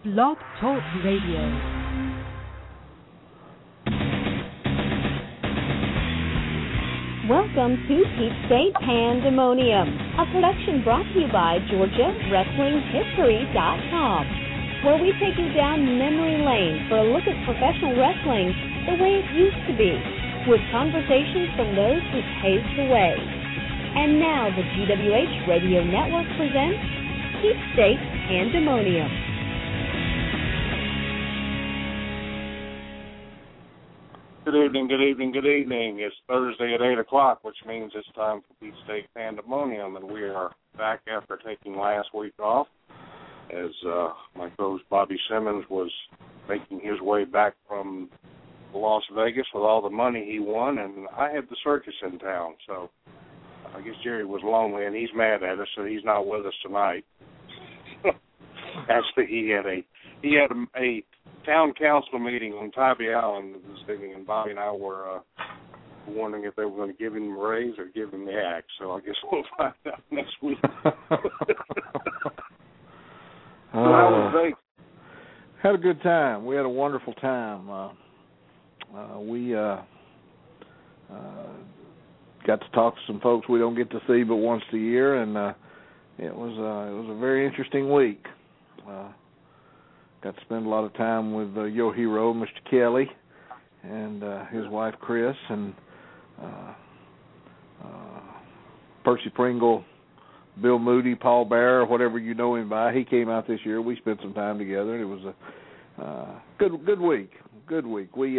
Blog Talk Radio. Welcome to Peach State Pandemonium, a production brought to you by GeorgiaWrestlingHistory.com, where we take you down memory lane for a look at professional wrestling the way it used to be, with conversations from those who paved the way. And now the GWH Radio Network presents Peach State Pandemonium. Good evening, good evening, good evening. It's Thursday at 8 o'clock, which means it's time for Peach State Pandemonium, and we are back after taking last week off as my co-host Bobby Simmons was making his way back from Las Vegas with all the money he won, and I had the circus in town, so I guess Jerry was lonely, and he's mad at us, so he's not with us tonight. Actually, he had a town council meeting on Tybee Island this evening, and Bobby and I were wondering if they were going to give him a raise or give him the axe. So I guess we'll find out next week. So how was Vegas? Had a good time. We had a wonderful time. We got to talk to some folks we don't get to see but once a year, and it was a very interesting week. Got to spend a lot of time with your hero, Mr. Kelly, and his wife, Chris, and Percy Pringle, Bill Moody, Paul Bearer, whatever you know him by. He came out this year. We spent some time together, and it was a good week. Good week. We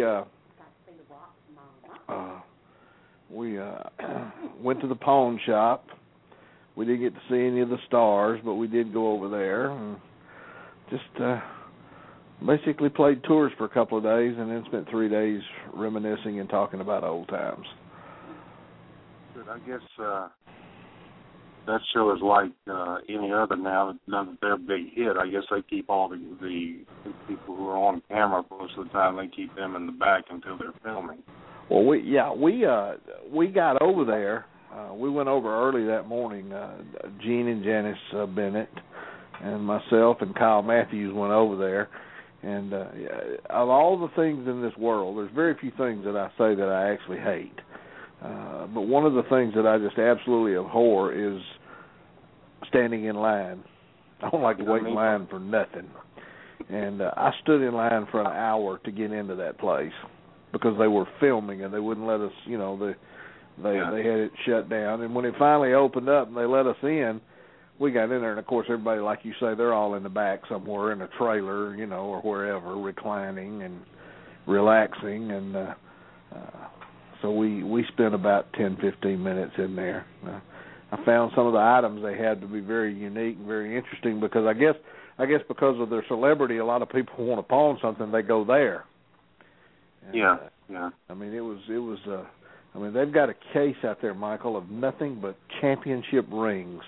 went to the pawn shop. We didn't get to see any of the stars, but we did go over there and just basically played tours for a couple of days and then spent 3 days reminiscing and talking about old times. Good. I guess that show is like any other now that they're a big hit. I guess they keep all the people who are on camera most of the time. They keep them in the back until they're filming. Well, we got over there. We went over early that morning. Gene and Janice Bennett and myself and Kyle Matthews went over there. And of all the things in this world, there's very few things that I say that I actually hate. But one of the things that I just absolutely abhor is standing in line. I don't like to wait in line for nothing. And I stood in line for an hour to get into that place because they were filming and they wouldn't let us, they had it shut down. And when it finally opened up and they let us in, we got in there, and, of course, everybody, like you say, they're all in the back somewhere in a trailer, or wherever, reclining and relaxing. And so we spent about 10, 15 minutes in there. I found some of the items they had to be very unique and very interesting because I guess because of their celebrity, a lot of people want to pawn something, they go there. And, yeah. I mean, they've got a case out there, Michael, of nothing but championship rings.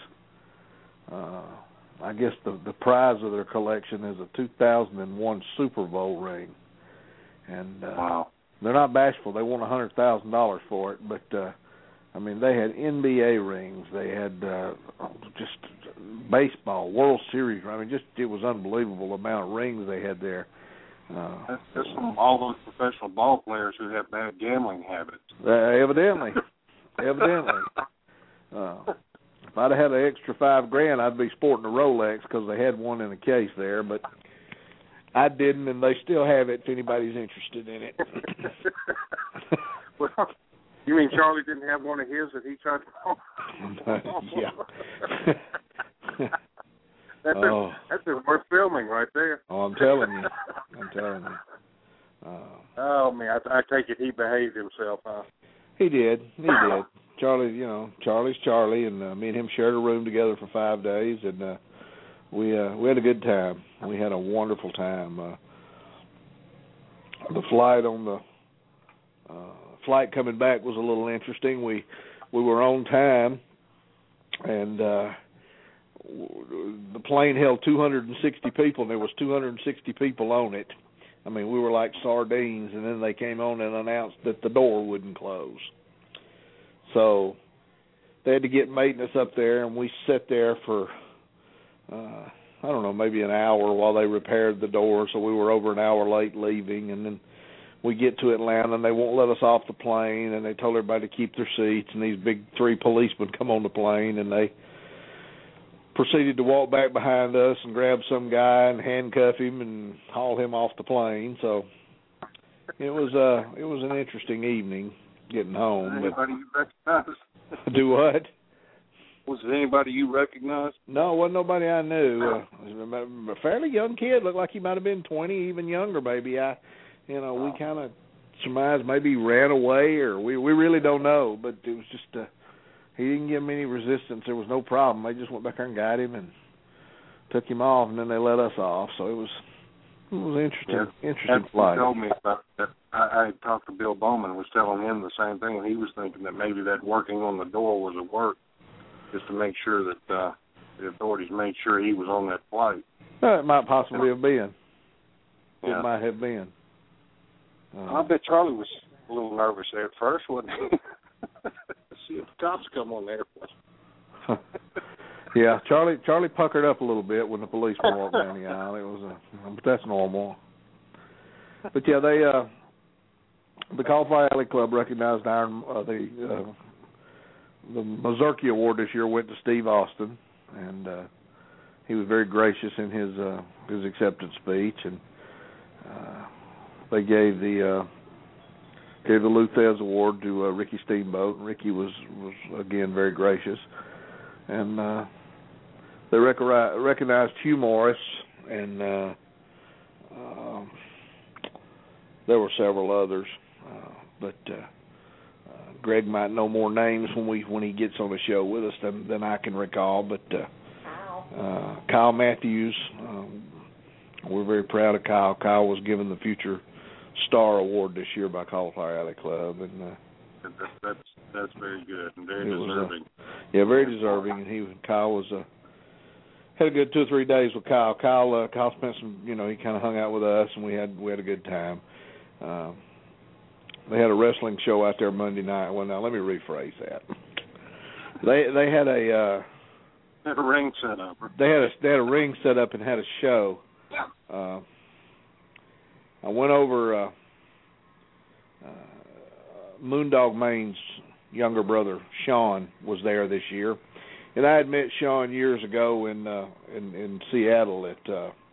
I guess the prize of their collection is a 2001 Super Bowl ring. And wow. They're not bashful. They want $100,000 for it. But, they had NBA rings. They had just baseball, World Series. It was unbelievable the amount of rings they had there. That's from all those professional ball players who have bad gambling habits. Evidently. If I'd have had an extra $5,000, I'd be sporting a Rolex because they had one in a case there, but I didn't, and they still have it if anybody's interested in it. Well, you mean Charlie didn't have one of his that he tried to Yeah. That's worth filming right there. Oh, I'm telling you. Oh, man, I take it he behaved himself, huh? He did. Charlie, Charlie's Charlie, and me and him shared a room together for 5 days, and we had a good time. We had a wonderful time. The flight coming back was a little interesting. We were on time, and the plane held 260 people, and there was 260 people on it. We were like sardines, and then they came on and announced that the door wouldn't close. So they had to get maintenance up there, and we sat there for I don't know, maybe an hour while they repaired the door, so we were over an hour late leaving, and then we get to Atlanta, and they won't let us off the plane, and they told everybody to keep their seats, and these big 3 policemen come on the plane, and they proceeded to walk back behind us and grab some guy and handcuff him and haul him off the plane. So it was an interesting evening getting home. Anybody you recognize? Do what? Was it anybody you recognized? No, it wasn't nobody I knew. A fairly young kid, looked like he might have been 20, even younger, maybe. We kind of surmised maybe he ran away, or we really don't know. But it was just he didn't give him any resistance. There was no problem. They just went back there and got him and took him off, and then they let us off. So it was interesting. Yeah. Interesting flight. He told me about that. I talked to Bill Bowman, was telling him the same thing, and he was thinking that maybe that working on the door was at work, just to make sure that the authorities made sure he was on that flight. It might possibly have been. Yeah. It might have been. I bet Charlie was a little nervous there at first, wasn't he? See if the cops come on the airplane. Yeah, Charlie puckered up a little bit when the policeman walked down the aisle. It was but that's normal. But yeah, the Cauliflower Alley Club recognized the Mazurki Award this year went to Steve Austin, and he was very gracious in his acceptance speech, and they gave the Luthez Award to Ricky Steamboat. Ricky was again very gracious, and they recognized Hugh Morris, and there were several others, but Greg might know more names when he gets on the show with us than I can recall. But Kyle Matthews, we're very proud of Kyle. Kyle was given the Future Star Award this year by Cauliflower Alley Club, and that's very good and very deserving. Very deserving. And Kyle had a good 2 or 3 days with Kyle. Kyle spent some, he kind of hung out with us, and we had a good time. They had a wrestling show out there Monday night. Well, now let me rephrase that. They had a ring set up. They had a ring set up and had a show. I went over. Moondog Maine's younger brother Sean was there this year, and I had met Sean years ago in Seattle at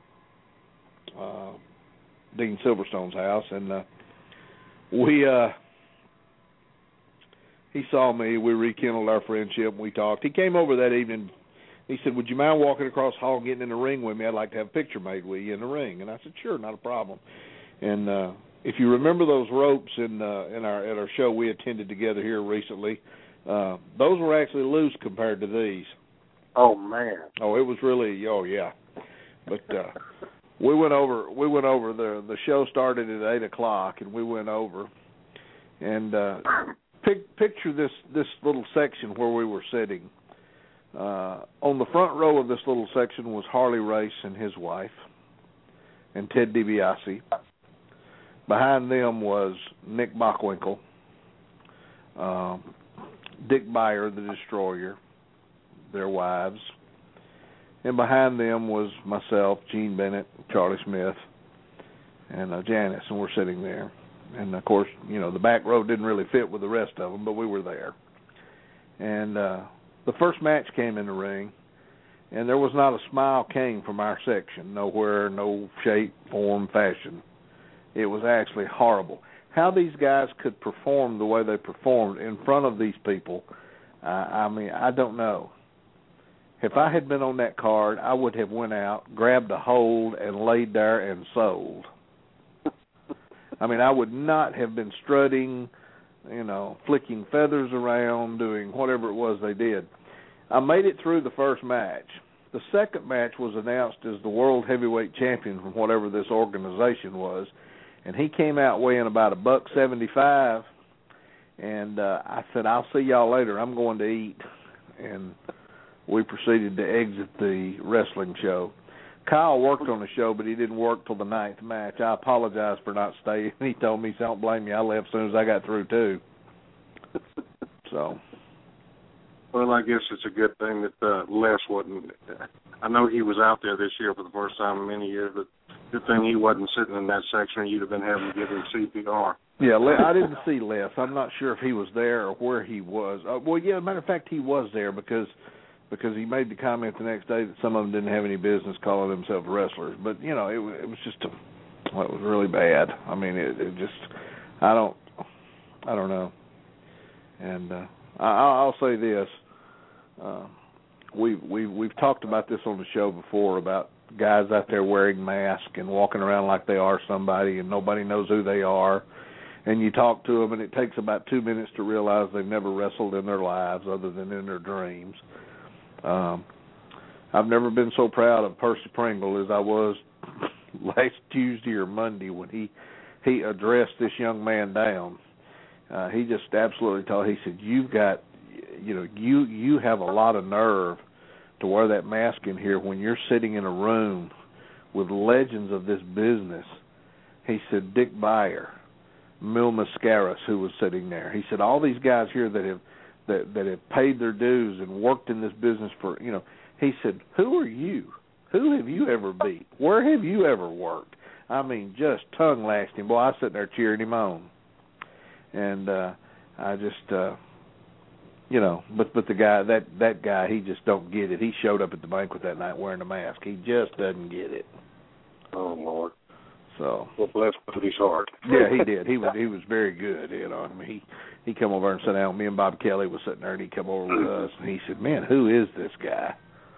Dean Silverstone's house, and he saw me. We rekindled our friendship, and we talked. He came over that evening. He said, "Would you mind walking across the hall and getting in the ring with me? I'd like to have a picture made with you in the ring." And I said, "Sure, not a problem." And if you remember those ropes at our show we attended together here recently, those were actually loose compared to these. Oh man! Oh, it was really. Oh yeah. But we went over. The show started at 8:00, and we went over. And picture this little section where we were sitting. On the front row of this little section was Harley Race and his wife, and Ted DiBiase. Behind them was Nick Bockwinkel, Dick Beyer, the Destroyer, their wives. And behind them was myself, Gene Bennett, Charlie Smith, and Janice, and we're sitting there. And, of course, the back row didn't really fit with the rest of them, but we were there. And the first match came in the ring, and there was not a smile came from our section, nowhere, no shape, form, fashion. It was actually horrible. How these guys could perform the way they performed in front of these people, I don't know. If I had been on that card, I would have went out, grabbed a hold, and laid there and sold. I would not have been strutting, flicking feathers around, doing whatever it was they did. I made it through the first match. The second match was announced as the World Heavyweight Champion from whatever this organization was, and he came out weighing about $175, and I said, "I'll see y'all later. I'm going to eat." And we proceeded to exit the wrestling show. Kyle worked on the show, but he didn't work till the 9th match. I apologize for not staying. He told me, "Don't blame me. I left as soon as I got through, too." So. Well, I guess it's a good thing that Les wasn't. I know he was out there this year for the first time in many years, but good thing he wasn't sitting in that section, or you'd have been having to give him CPR. Yeah, I didn't see Les. I'm not sure if he was there or where he was. Well, yeah, as a matter of fact, he was there because he made the comment the next day that some of them didn't have any business calling themselves wrestlers. But, you know, it was just it was really bad. I mean, it just, I don't know. And I'll say this. We've talked about this on the show before about guys out there wearing masks and walking around like they are somebody and nobody knows who they are. And you talk to them and it takes about 2 minutes to realize they've never wrestled in their lives other than in their dreams. I've never been so proud of Percy Pringle as I was last Tuesday or Monday when he addressed this young man down. He just absolutely told. He said, "You've got, you have a lot of nerve to wear that mask in here when you're sitting in a room with legends of this business." He said, Dick Beyer, Mil Mascaras, who was sitting there. He said, all these guys here that have paid their dues and worked in this business for, he said, who are you? Who have you ever beat? Where have you ever worked? I mean, just tongue-lashing. Boy, I was sitting there cheering him on. And I just, but the guy, that guy, he just don't get it. He showed up at the banquet that night wearing a mask. He just doesn't get it. Oh, Lord. So. Well, bless his heart. Yeah, he did. He was very good. I mean, he come over and sat down. Me and Bob Kelly was sitting there, and he come over with us, and he said, "Man, who is this guy?"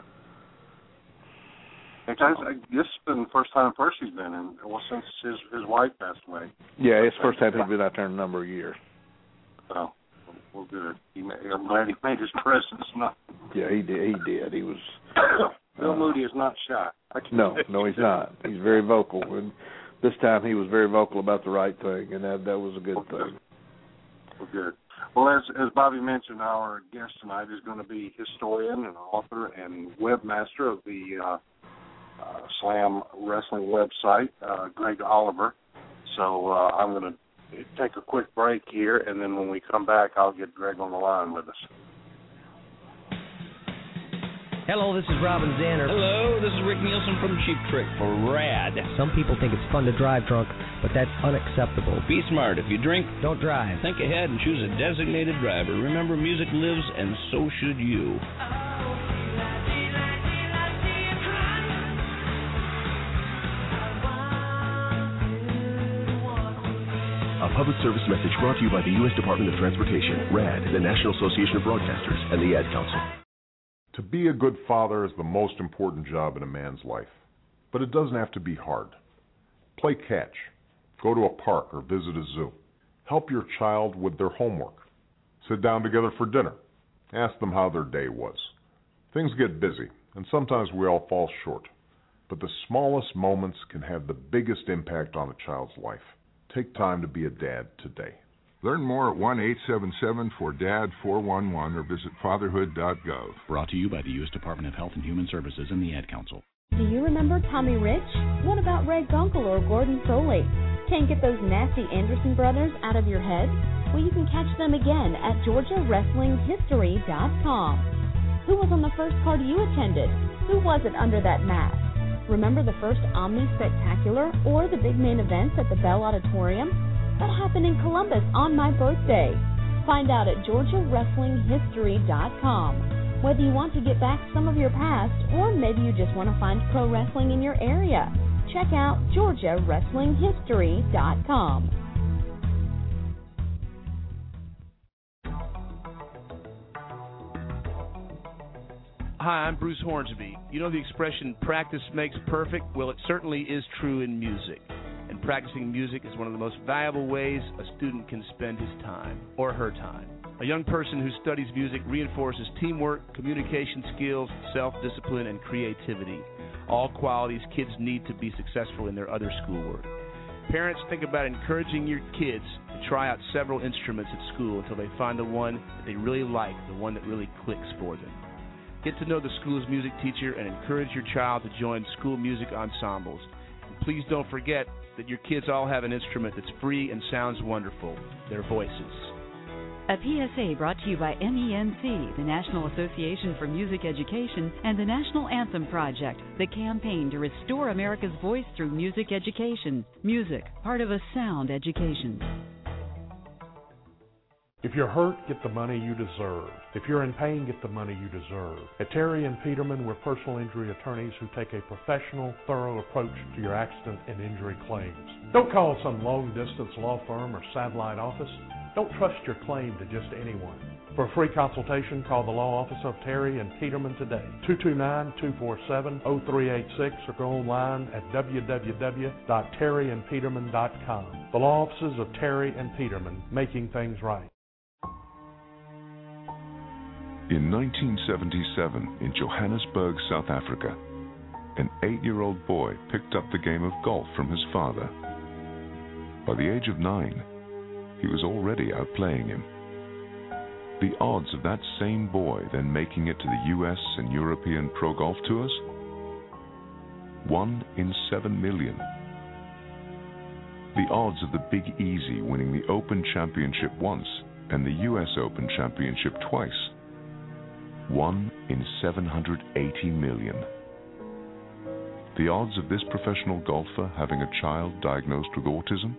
This has been the first time Percy's been in, since his wife passed away. Yeah, it's the first time he's been out there in a number of years. Oh, well, good. I'm glad he made his presence. Yeah, he did. He was. Bill Moody is not shy. No, he's not. He's very vocal, and this time he was very vocal about the right thing, and that was a good thing. Well, good. Well, as Bobby mentioned, our guest tonight is going to be historian and author and webmaster of the Slam Wrestling website, Greg Oliver. So I'm going to take a quick break here, and then when we come back, I'll get Greg on the line with us. Hello, this is Robin Zanner. Hello, this is Rick Nielsen from Cheap Trick for RAD. Some people think it's fun to drive drunk, but that's unacceptable. Be smart. If you drink, don't drive. Think ahead and choose a designated driver. Remember, music lives, and so should you. A public service message brought to you by the U.S. Department of Transportation, RAD, the National Association of Broadcasters, and the Ad Council. To be a good father is the most important job in a man's life, but it doesn't have to be hard. Play catch, go to a park or visit a zoo. Help your child with their homework. Sit down together for dinner. Ask them how their day was. Things get busy, and sometimes we all fall short, but the smallest moments can have the biggest impact on a child's life. Take time to be a dad today. Learn more at 1-877-4DAD-411 or visit fatherhood.gov. Brought to you by the U.S. Department of Health and Human Services and the Ad Council. Do you remember Tommy Rich? What about Ray Gunkel or Gordon Soley? Can't get those nasty Anderson brothers out of your head? Well, you can catch them again at GeorgiaWrestlingHistory.com. Who was on the first card you attended? Who was it under that mask? Remember the first Omni Spectacular or the big main events at the Bell Auditorium? That happened in Columbus on my birthday. Find out at GeorgiaWrestlingHistory.com. Whether you want to get back some of your past or maybe you just want to find pro wrestling in your area, check out GeorgiaWrestlingHistory.com. Hi, I'm Bruce Hornsby. You know the expression, practice makes perfect? Well, it certainly is true in music. And practicing music is one of the most valuable ways a student can spend his time, or her time. A young person who studies music reinforces teamwork, communication skills, self-discipline, and creativity, all qualities kids need to be successful in their other schoolwork. Parents, think about encouraging your kids to try out several instruments at school until they find the one that they really like, the one that really clicks for them. Get to know the school's music teacher and encourage your child to join school music ensembles. And please don't forget that your kids all have an instrument that's free and sounds wonderful, their voices. A PSA brought to you by NENC, the National Association for Music Education, and the National Anthem Project, the campaign to restore America's voice through music education. Music, part of a sound education. If you're hurt, get the money you deserve. If you're in pain, get the money you deserve. At Terry and Peterman, we're personal injury attorneys who take a professional, thorough approach to your accident and injury claims. Don't call some long-distance law firm or satellite office. Don't trust your claim to just anyone. For a free consultation, call the law office of Terry and Peterman today, 229-247-0386, or go online at www.terryandpeterman.com. The law offices of Terry and Peterman, making things right. In 1977, in Johannesburg, South Africa, an 8-year-old boy picked up the game of golf from his father. By the age of 9, he was already outplaying him. The odds of that same boy then making it to the US and European Pro Golf Tours? 1 in 7 million. The odds of the Big Easy winning the Open Championship once and the US Open Championship twice? 1 in 780 million. The odds of this professional golfer having a child diagnosed with autism?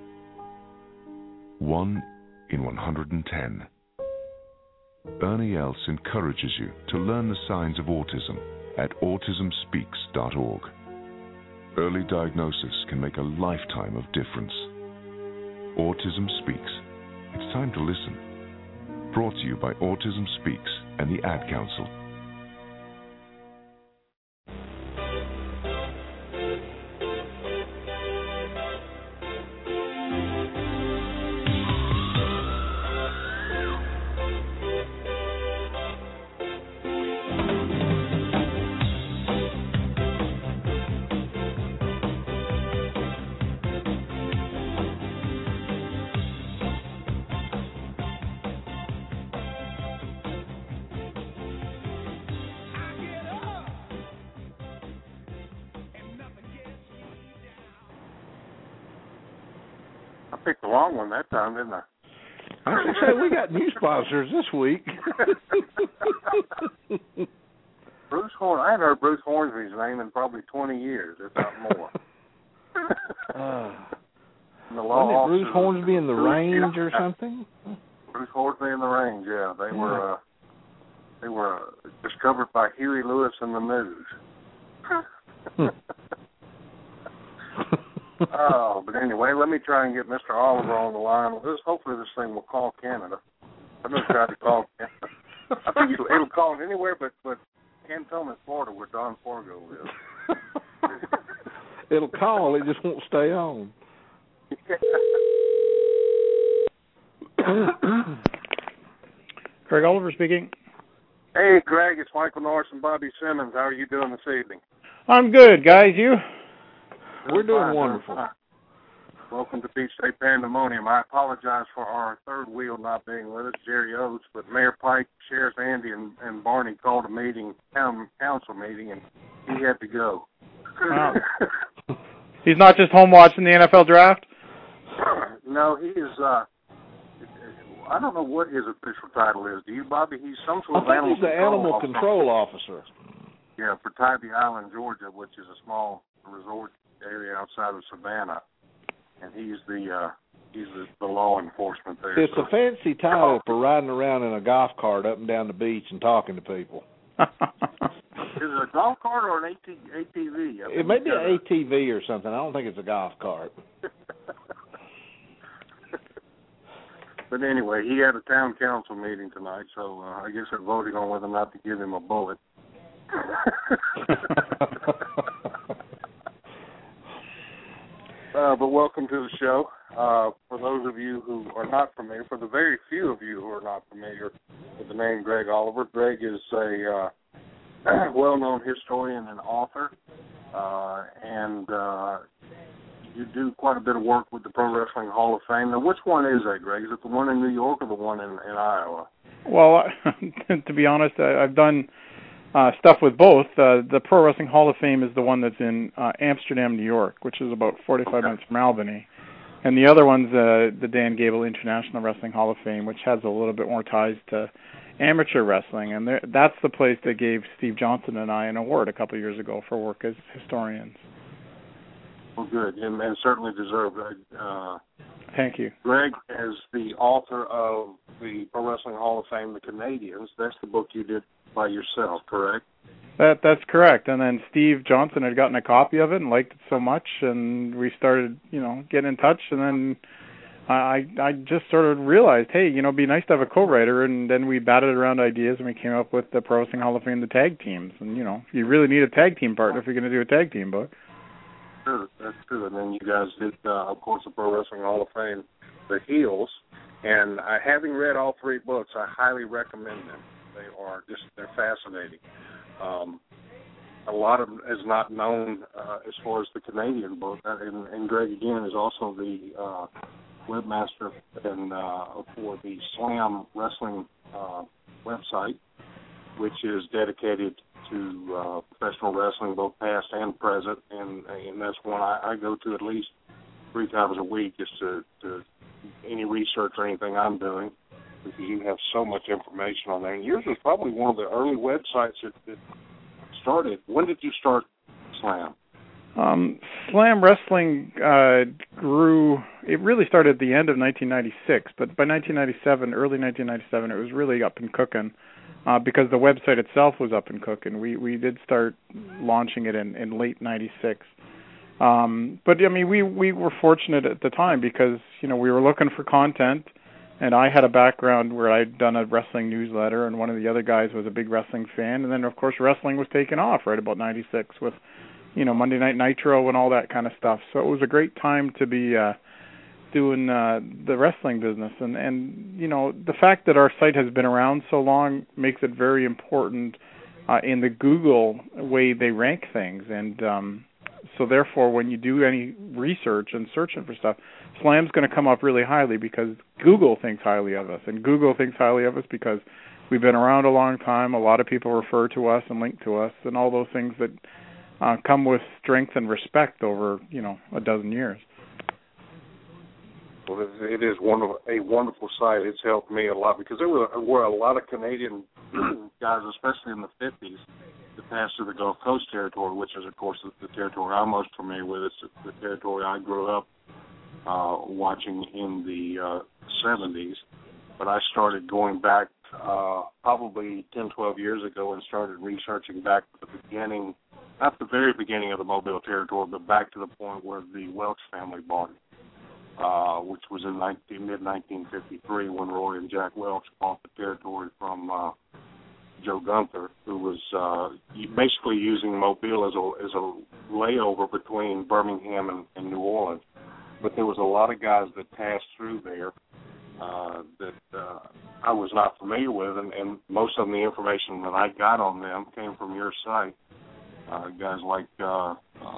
1 in 110. Ernie Els encourages you to learn the signs of autism at autismspeaks.org. Early diagnosis can make a lifetime of difference. Autism Speaks. It's time to listen. Brought to you by Autism Speaks and the Ad Council. I picked the wrong one that time, didn't I? I was going to say, we got new sponsors this week. Bruce Horn. I hadn't heard Bruce Hornsby's name in probably 20 years, if not more. Wasn't it Bruce Hornsby in the Range or something? Bruce Hornsby in the Range, yeah. They were discovered by Huey Lewis and the News. Oh, but anyway, let me try and get Mr. Oliver on the line. Hopefully this thing will call Canada. I've never tried to call Canada. I think it'll call it anywhere but Cantonment, Florida, where Don Forgo lives. It'll call, it just won't stay on. Greg Oliver speaking. Hey, Greg, it's Michael Norris and Bobby Simmons. How are you doing this evening? I'm good, guys. You? We're doing wonderful. Welcome to Beach State Pandemonium. I apologize for our third wheel not being with us, Jerry Oates, but Mayor Pike, Sheriff Andy, and Barney called a meeting, council meeting, and he had to go. Wow. He's not just home watching the NFL draft? No, he is, I don't know what his official title is. Do you, Bobby? He's some sort of animal control officer. He's the animal control officer. Yeah, for Tybee Island, Georgia, which is a small resort area outside of Savannah, and he's the law enforcement there. It's a fancy title for riding around in a golf cart up and down the beach and talking to people. Is it a golf cart or an ATV? It may be an ATV or something. I don't think it's a golf cart. But anyway, he had a town council meeting tonight, so I guess they're voting on whether or not to give him a bullet. But welcome to the show. For those of you who are not familiar, for the very few of you who are not familiar with the name Greg Oliver, Greg is a well-known historian and author, and you do quite a bit of work with the Pro Wrestling Hall of Fame. Now, which one is that, Greg? Is it the one in New York or the one in Iowa? Well, to be honest, I've done stuff with both. The Pro Wrestling Hall of Fame is the one that's in Amsterdam, New York, which is about 45 minutes from Albany. And the other one's the Dan Gable International Wrestling Hall of Fame, which has a little bit more ties to amateur wrestling. And that's the place that gave Steve Johnson and I an award a couple of years ago for work as historians. Well, good, and certainly deserved. Thank you. Greg, as the author of the Pro Wrestling Hall of Fame, The Canadians, that's the book you did by yourself, correct? That's correct. And then Steve Johnson had gotten a copy of it and liked it so much, and we started, getting in touch. And then I just sort of realized, hey, it'd be nice to have a co-writer. And then we batted around ideas, and we came up with the Pro Wrestling Hall of Fame, the tag teams. And you really need a tag team partner if you're going to do a tag team book. Sure, that's true. And then you guys did, of course, the Pro Wrestling Hall of Fame, The Heels. And having read all three books, I highly recommend them. They're fascinating. A lot of them is not known as far as the Canadian book. And Greg, again, is also the webmaster for the Slam Wrestling website, which is dedicated to professional wrestling, both past and present. And that's one I go to at least 3 times a week just to any research or anything I'm doing, because you have so much information on there. And yours was probably one of the early websites that started. When did you start Slam? Slam Wrestling grew. It really started at the end of 1996, but by 1997, early 1997, it was really up and cooking because the website itself was up and cooking. We did start launching it in late 96. But I mean, we were fortunate at the time because we were looking for content. And I had a background where I'd done a wrestling newsletter, and one of the other guys was a big wrestling fan. And then, of course, wrestling was taking off right about 96 with, Monday Night Nitro and all that kind of stuff. So it was a great time to be doing the wrestling business. And the fact that our site has been around so long makes it very important in the Google way they rank things. And so therefore, when you do any research and searching for stuff, Slam's going to come up really highly because Google thinks highly of us. And Google thinks highly of us because we've been around a long time. A lot of people refer to us and link to us and all those things that come with strength and respect over, a dozen years. Well, it is a wonderful site. It's helped me a lot because there were a lot of Canadian guys, especially in the 50s, that passed through the Gulf Coast territory, which is, of course, the territory I'm most familiar with. It's the territory I grew up watching in the 70s. But I started going back probably 10, 12 years ago and started researching back to the beginning, not the very beginning of the Mobile Territory, but back to the point where the Welch family bought it, which was in mid-1953 when Roy and Jack Welch bought the territory from Joe Gunther, who was basically using Mobile as a layover between Birmingham and New Orleans. But there was a lot of guys that passed through there that I was not familiar with, and most of the information that I got on them came from your site. Guys like the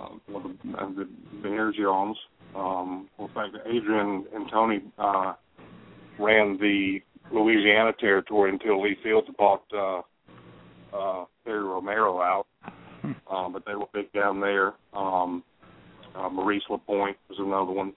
Bear Jones. In fact, Adrian and Tony ran the Louisiana territory until Lee Fields bought Terry Romero out, but they were big down there. Maurice LaPointe was another one.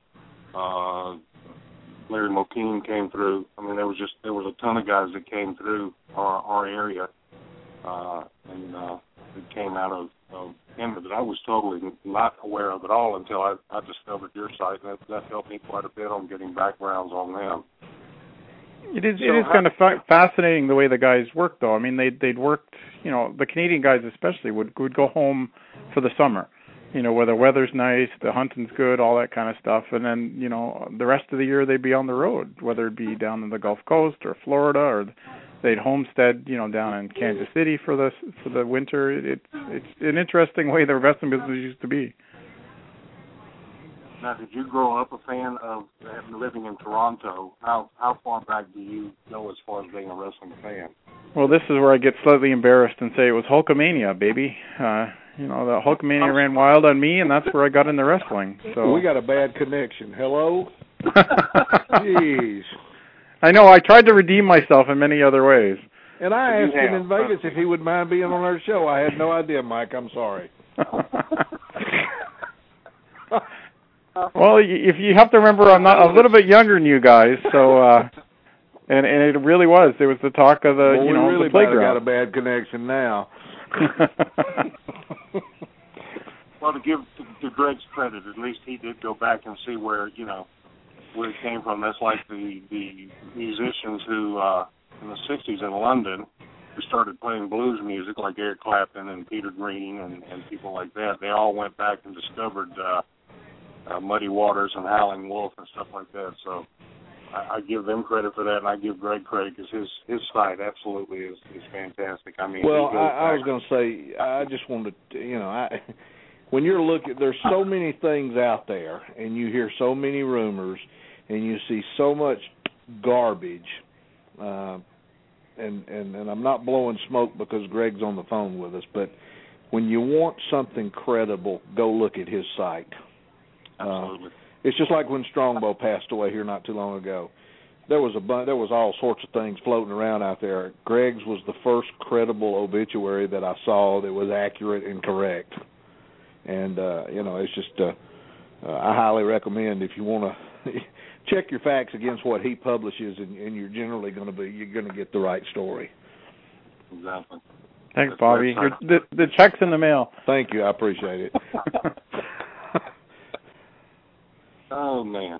Larry Mokeen came through. I mean, there was a ton of guys that came through our area, and it came out of Canada that I was totally not aware of at all until I discovered your site, and that helped me quite a bit on getting backgrounds on them. It is kind of fascinating the way the guys worked, though. I mean, they'd worked, the Canadian guys especially would go home for the summer, where the weather's nice, the hunting's good, all that kind of stuff, and then, the rest of the year they'd be on the road, whether it be down in the Gulf Coast or Florida, or they'd homestead, down in Kansas City for the winter. It's an interesting way the wrestling business used to be. Now, did you grow up a fan of living in Toronto? How far back do you go as far as being a wrestling fan? Well, this is where I get slightly embarrassed and say it was Hulkamania, baby. The Hulkamania ran wild on me, and that's where I got into wrestling. So we got a bad connection. Hello? Jeez. I know. I tried to redeem myself in many other ways. And I asked him in Vegas if he would mind being on our show. I had no idea, Mike. I'm sorry. Well, if you have to remember, I'm a little bit younger than you guys, so and it really was. It was the talk of the we really the playground. Got a bad connection now. Well, to give to Greg's credit, at least he did go back and see where it came from. That's like the musicians who in the '60s in London who started playing blues music, like Eric Clapton and Peter Green and people like that. They all went back and discovered Muddy Waters and Howlin' Wolf and stuff like that. So I give them credit for that, and I give Greg credit because his site absolutely is fantastic. I mean, well, I was going to say, I just wanted to, when you're looking, there's so many things out there, and you hear so many rumors, and you see so much garbage, and I'm not blowing smoke because Greg's on the phone with us, but when you want something credible, go look at his site. Absolutely. It's just like when Strongbow passed away here not too long ago. There was all sorts of things floating around out there. Greg's was the first credible obituary that I saw that was accurate and correct. And it's just I highly recommend if you want to check your facts against what he publishes, and you're generally going to get the right story. Exactly. Thanks, Bobby. The check's in the mail. Thank you. I appreciate it. Oh man.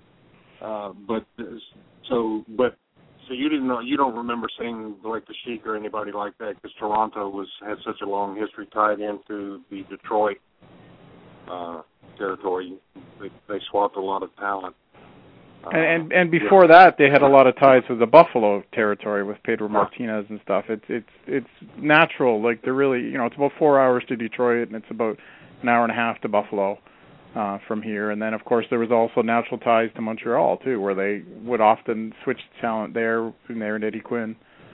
So you didn't know, you don't remember seeing like the Sheik or anybody like that, because Toronto had such a long history tied into the Detroit territory. They swapped a lot of talent. And before that, they had a lot of ties with the Buffalo territory with Pedro Martinez and stuff. It's natural. Like they're really, it's about 4 hours to Detroit, and it's about an hour and a half to Buffalo from here. And then, of course, there was also natural ties to Montreal too, where they would often switch talent there and Eddie Quinn.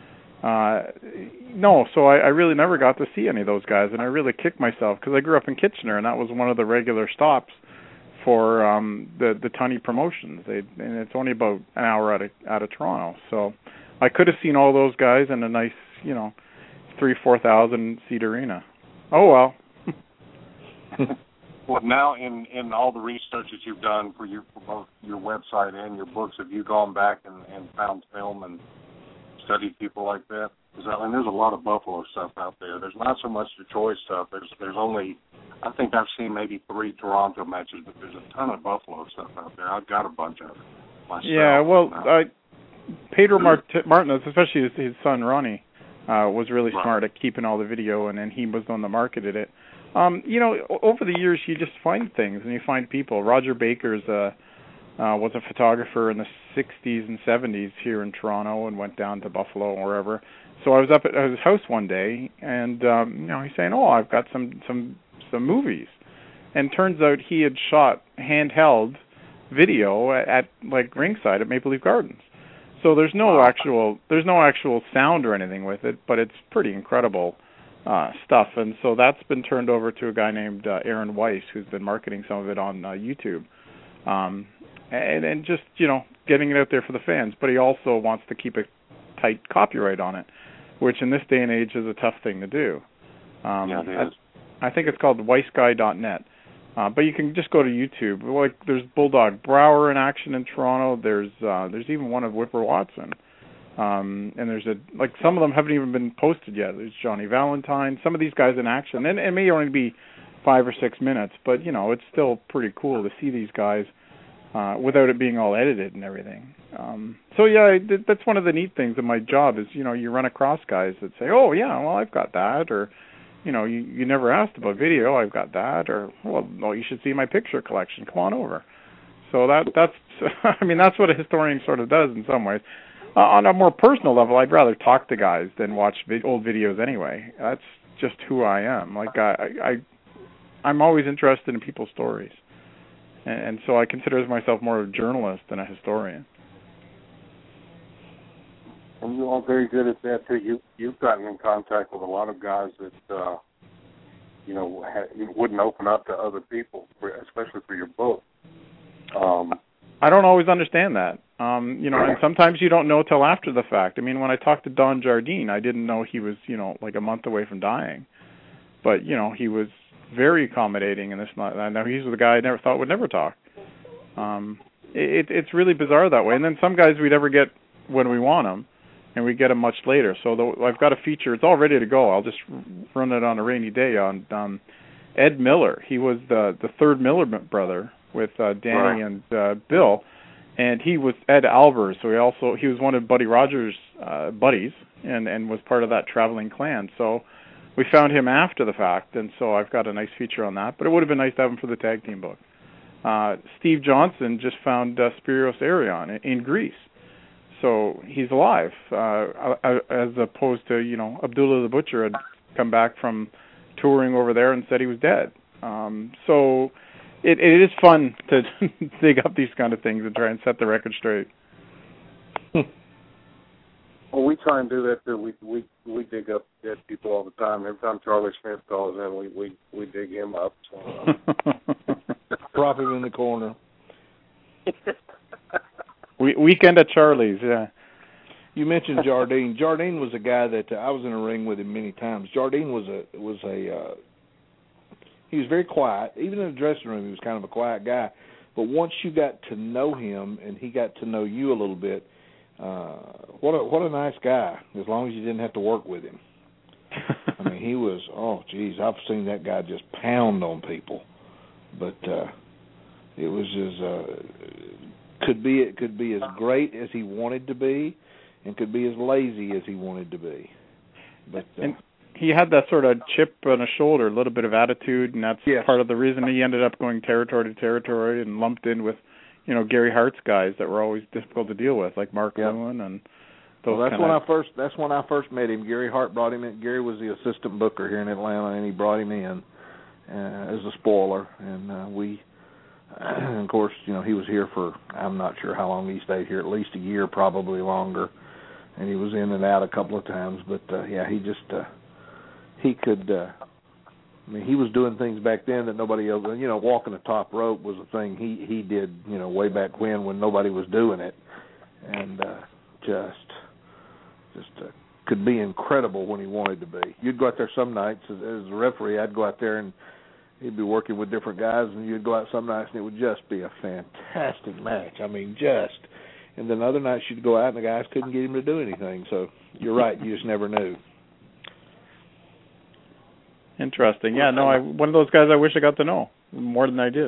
So I really never got to see any of those guys, and I really kicked myself because I grew up in Kitchener, and that was one of the regular stops for the Tunney promotions. And it's only about an hour out of Toronto, so I could have seen all those guys in a nice, 3,000-4,000 seat arena. Oh well. Well, now in all the research that you've done for both your website and your books, have you gone back and found film and studied people like that? Because there's a lot of Buffalo stuff out there. There's not so much Detroit stuff. There's only, I think I've seen maybe 3 Toronto matches, but there's a ton of Buffalo stuff out there. I've got a bunch of it myself. Yeah, well, Pedro Martinez, especially his son Ronnie, was really smart at keeping all the video, and then he was the one that marketed it. Over the years, you just find things, and you find people. Roger Baker's was a photographer in the 60s and 70s here in Toronto and went down to Buffalo or wherever. So I was up at his house one day, and he's saying, "Oh, I've got some movies," and turns out he had shot handheld video at like ringside at Maple Leaf Gardens. So there's no actual sound or anything with it, but it's pretty incredible stuff. And so that's been turned over to a guy named Aaron Weiss, who's been marketing some of it on YouTube. And just, getting it out there for the fans. But he also wants to keep a tight copyright on it, which in this day and age is a tough thing to do. It is. I think it's called weissguy.net. But you can just go to YouTube. Like there's Bulldog Brower in action in Toronto. There's even one of Whipper Watson. And there's some of them haven't even been posted yet. There's Johnny Valentine. Some of these guys in action. And it may only be 5 or 6 minutes, but it's still pretty cool to see these guys without it being all edited and everything. That's one of the neat things of my job is, you run across guys that say, "Oh yeah, well I've got that," or you never asked about video, I've got that, or well, you should see my picture collection, come on over. So that's that's what a historian sort of does in some ways. On a more personal level, I'd rather talk to guys than watch old videos anyway. That's just who I am. Like I'm always interested in people's stories, and so I consider myself more of a journalist than a historian. And you're all very good at that too. You've gotten in contact with a lot of guys that wouldn't open up to other people, especially for your book. I don't always understand that. And sometimes you don't know till after the fact. I mean, when I talked to Don Jardine, I didn't know he was, like a month away from dying. But, he was very accommodating and this and that. I know he's the guy I never thought would never talk. It's really bizarre that way. And then some guys we never get when we want them, and we get them much later. So I've got a feature. It's all ready to go. I'll just run it on a rainy day on Ed Miller. He was the third Miller brother with Danny and Bill, and he was Ed Albers. So he was one of Buddy Rogers' buddies, and was part of that traveling clan. So we found him after the fact, and so I've got a nice feature on that. But it would have been nice to have him for the tag team book. Steve Johnson just found Spyros Arion in Greece. So he's alive, as opposed to, Abdullah the Butcher had come back from touring over there and said he was dead. So it is fun to dig up these kind of things and try and set the record straight. Well, we try and do that too. We dig up dead people all the time. Every time Charlie Smith calls in, we dig him up. So, drop him in the corner. Weekend at Charlie's, yeah. You mentioned Jardine. Jardine was a guy that I was in a ring with him many times. Jardine was he was very quiet. Even in the dressing room, he was kind of a quiet guy. But once you got to know him and he got to know you a little bit, what a nice guy. As long as you didn't have to work with him. I mean, he was. Oh, geez, I've seen that guy just pound on people. But it was just. Could be as great as he wanted to be, and could be as lazy as he wanted to be. But and he had that sort of chip on his shoulder, a little bit of attitude, and that's part of the reason he ended up going territory to territory and lumped in with, Gary Hart's guys that were always difficult to deal with, like Mark Lewin and those. Well, that's when I first met him. Gary Hart brought him in. Gary was the assistant booker here in Atlanta, and he brought him in as a spoiler, and we. And of course, he was here for, I'm not sure how long he stayed here, at least a year, probably longer. And he was in and out a couple of times. But, he just, he could, he was doing things back then that nobody else, walking the top rope was a thing he did, way back when nobody was doing it. And just could be incredible when he wanted to be. You'd go out there some nights, as a referee, I'd go out there and he'd be working with different guys, and you'd go out some nights, and it would just be a fantastic match. I mean, and then other nights you'd go out, and the guys couldn't get him to do anything. So you're right, you just never knew. Interesting. Yeah, no, one of those guys I wish I got to know more than I did.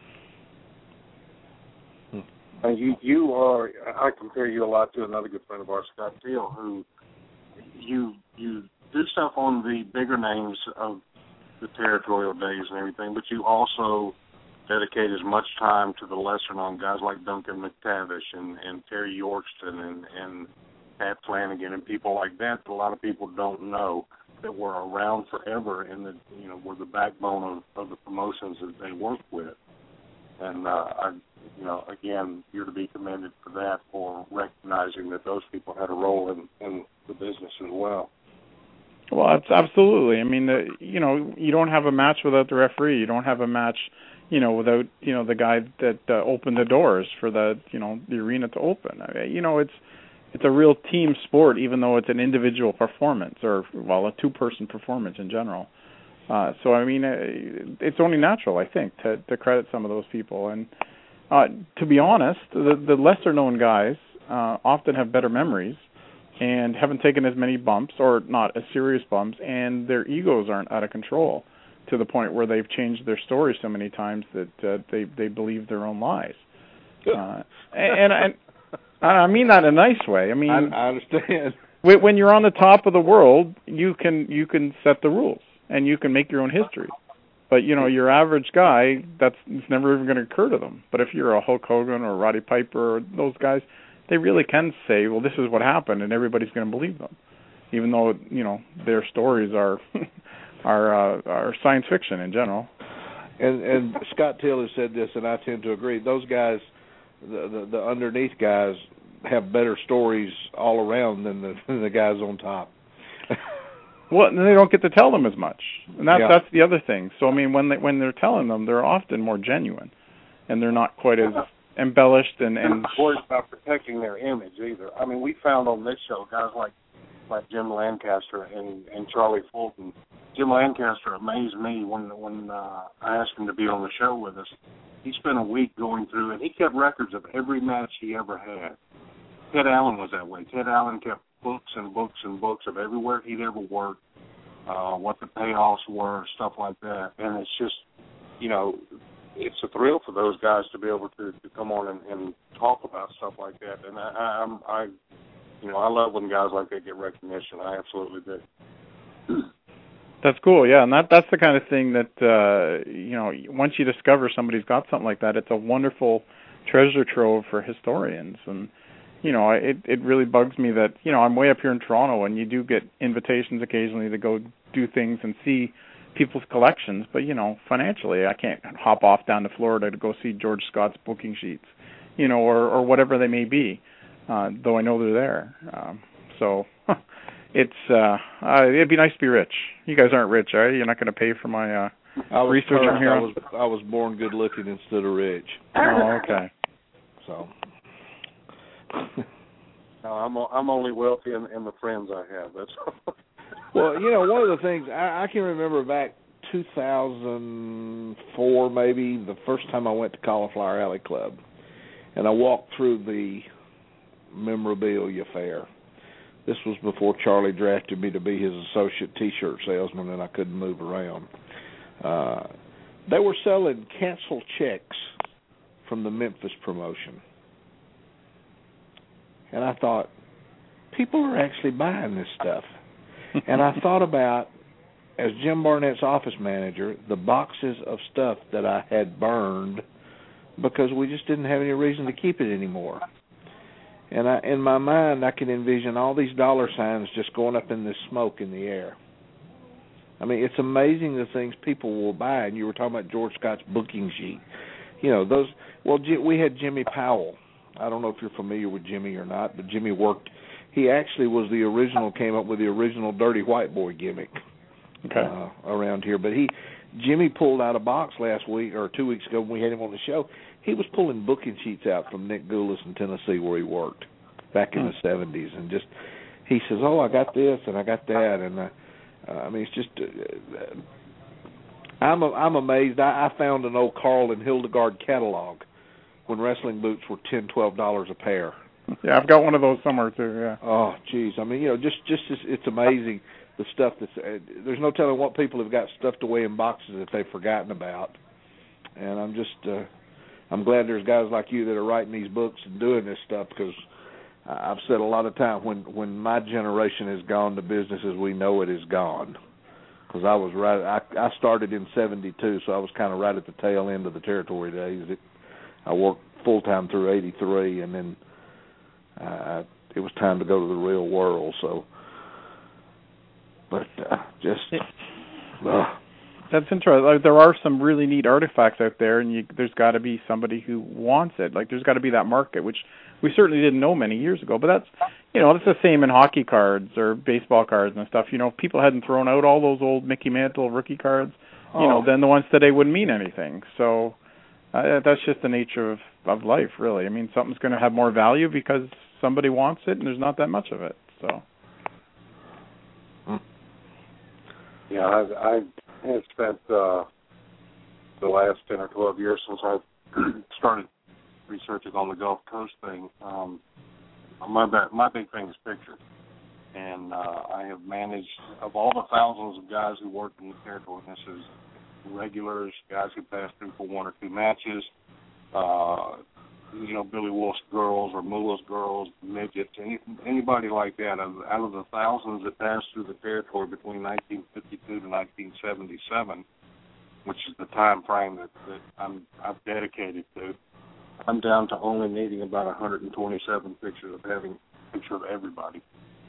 You are. I compare you a lot to another good friend of ours, Scott Teal, who you do stuff on the bigger names of the territorial days and everything, but you also dedicate as much time to the lesser-known guys like Duncan McTavish and Terry Yorkston and Pat Flanagan and people like that a lot of people don't know that were around forever and that were the backbone of the promotions that they worked with. And again, you're to be commended for that, for recognizing that those people had a role in the business as well. Well, absolutely. I mean, you don't have a match without the referee. You don't have a match, without, the guy that opened the doors for the arena to open. I mean, it's a real team sport, even though it's an individual performance or, a two-person performance in general. So, I mean, it's only natural, I think, to credit some of those people. And to be honest, the lesser-known guys often have better memories and haven't taken as many bumps, or not as serious bumps, and their egos aren't out of control to the point where they've changed their story so many times that they believe their own lies. And I mean that in a nice way. I mean, I understand. When you're on the top of the world, you can set the rules and you can make your own history. But your average guy, it's never even going to occur to them. But if you're a Hulk Hogan or Roddy Piper or those guys, they really can say, well, this is what happened, and everybody's going to believe them, even though their stories are science fiction in general. And Scott Teal has said this, and I tend to agree. Those guys, the underneath guys, have better stories all around than the guys on top. Well, they don't get to tell them as much, and that's the other thing. So I mean, when they're telling them, they're often more genuine, and they're not quite as embellished and worried about protecting their image either. I mean, we found on this show guys like Jim Lancaster and Charlie Fulton Jim Lancaster amazed me when I asked him to be on the show with us. He spent a week going through, and he kept records of every match he ever had. Ted Allen was that way. Ted Allen kept books and books and books of everywhere he'd ever worked, what the payoffs were, stuff like that. And it's just, you know, it's a thrill for those guys to be able to come on and talk about stuff like that. And I love when guys like that get recognition. I absolutely do. That's cool, yeah, and that's the kind of thing that once you discover somebody's got something like that, it's a wonderful treasure trove for historians. And it really bugs me that I'm way up here in Toronto, and you do get invitations occasionally to go do things and see people's collections, but financially, I can't hop off down to Florida to go see George Scott's booking sheets, or whatever they may be, though I know they're there. So. It'd be nice to be rich. You guys aren't rich, are you? You're not going to pay for my research on here? I was born good looking instead of rich. Oh, okay. So. No, I'm only wealthy in the friends I have. That's well, one of the things I can remember back 2004, maybe the first time I went to Cauliflower Alley Club, and I walked through the memorabilia fair. This was before Charlie drafted me to be his associate T-shirt salesman, and I couldn't move around. They were selling canceled checks from the Memphis promotion. And I thought, people are actually buying this stuff. And I thought about, as Jim Barnett's office manager, the boxes of stuff that I had burned because we just didn't have any reason to keep it anymore. And in my mind, I can envision all these dollar signs just going up in this smoke in the air. I mean, it's amazing the things people will buy. And you were talking about George Scott's booking sheet. Those. Well, we had Jimmy Powell. I don't know if you're familiar with Jimmy or not, but Jimmy worked. He actually was the original, came up with the original Dirty White Boy gimmick around here. But Jimmy pulled out a box last week or 2 weeks ago when we had him on the show. He was pulling booking sheets out from Nick Goulas in Tennessee where he worked back in the 70s. And just, he says, oh, I got this and I got that. And, it's just, I'm amazed. I found an old Carl and Hildegard catalog when wrestling boots were $10, $12 a pair. Yeah, I've got one of those somewhere too, yeah. Oh, geez. It's amazing the stuff that's, there's no telling what people have got stuffed away in boxes that they've forgotten about. And I'm just, I'm glad there's guys like you that are writing these books and doing this stuff, because I've said a lot of time when my generation is gone, the business as we know it is gone. Because I was I started in 72, so I was kind of right at the tail end of the territory days. I worked full-time through 83, and then it was time to go to the real world. So, but That's interesting. There are some really neat artifacts out there, and there's got to be somebody who wants it. There's got to be that market, which we certainly didn't know many years ago. But that's the same in hockey cards or baseball cards and stuff. If people hadn't thrown out all those old Mickey Mantle rookie cards, then the ones today wouldn't mean anything. So that's just the nature of life, really. I mean, something's going to have more value because somebody wants it, and there's not that much of it. So. Yeah, I have spent the last 10 or 12 years since I started researching on the Gulf Coast thing. My big thing is pictures. And I have managed, of all the thousands of guys who work in the territory, this is regulars, guys who pass through for one or two matches, Billy Wolf's girls or Mullah's girls, midgets, anybody like that. Out of the thousands that passed through the territory between 1952 to 1977, which is the time frame that I've dedicated to, I'm down to only needing about 127 pictures of having a picture of everybody.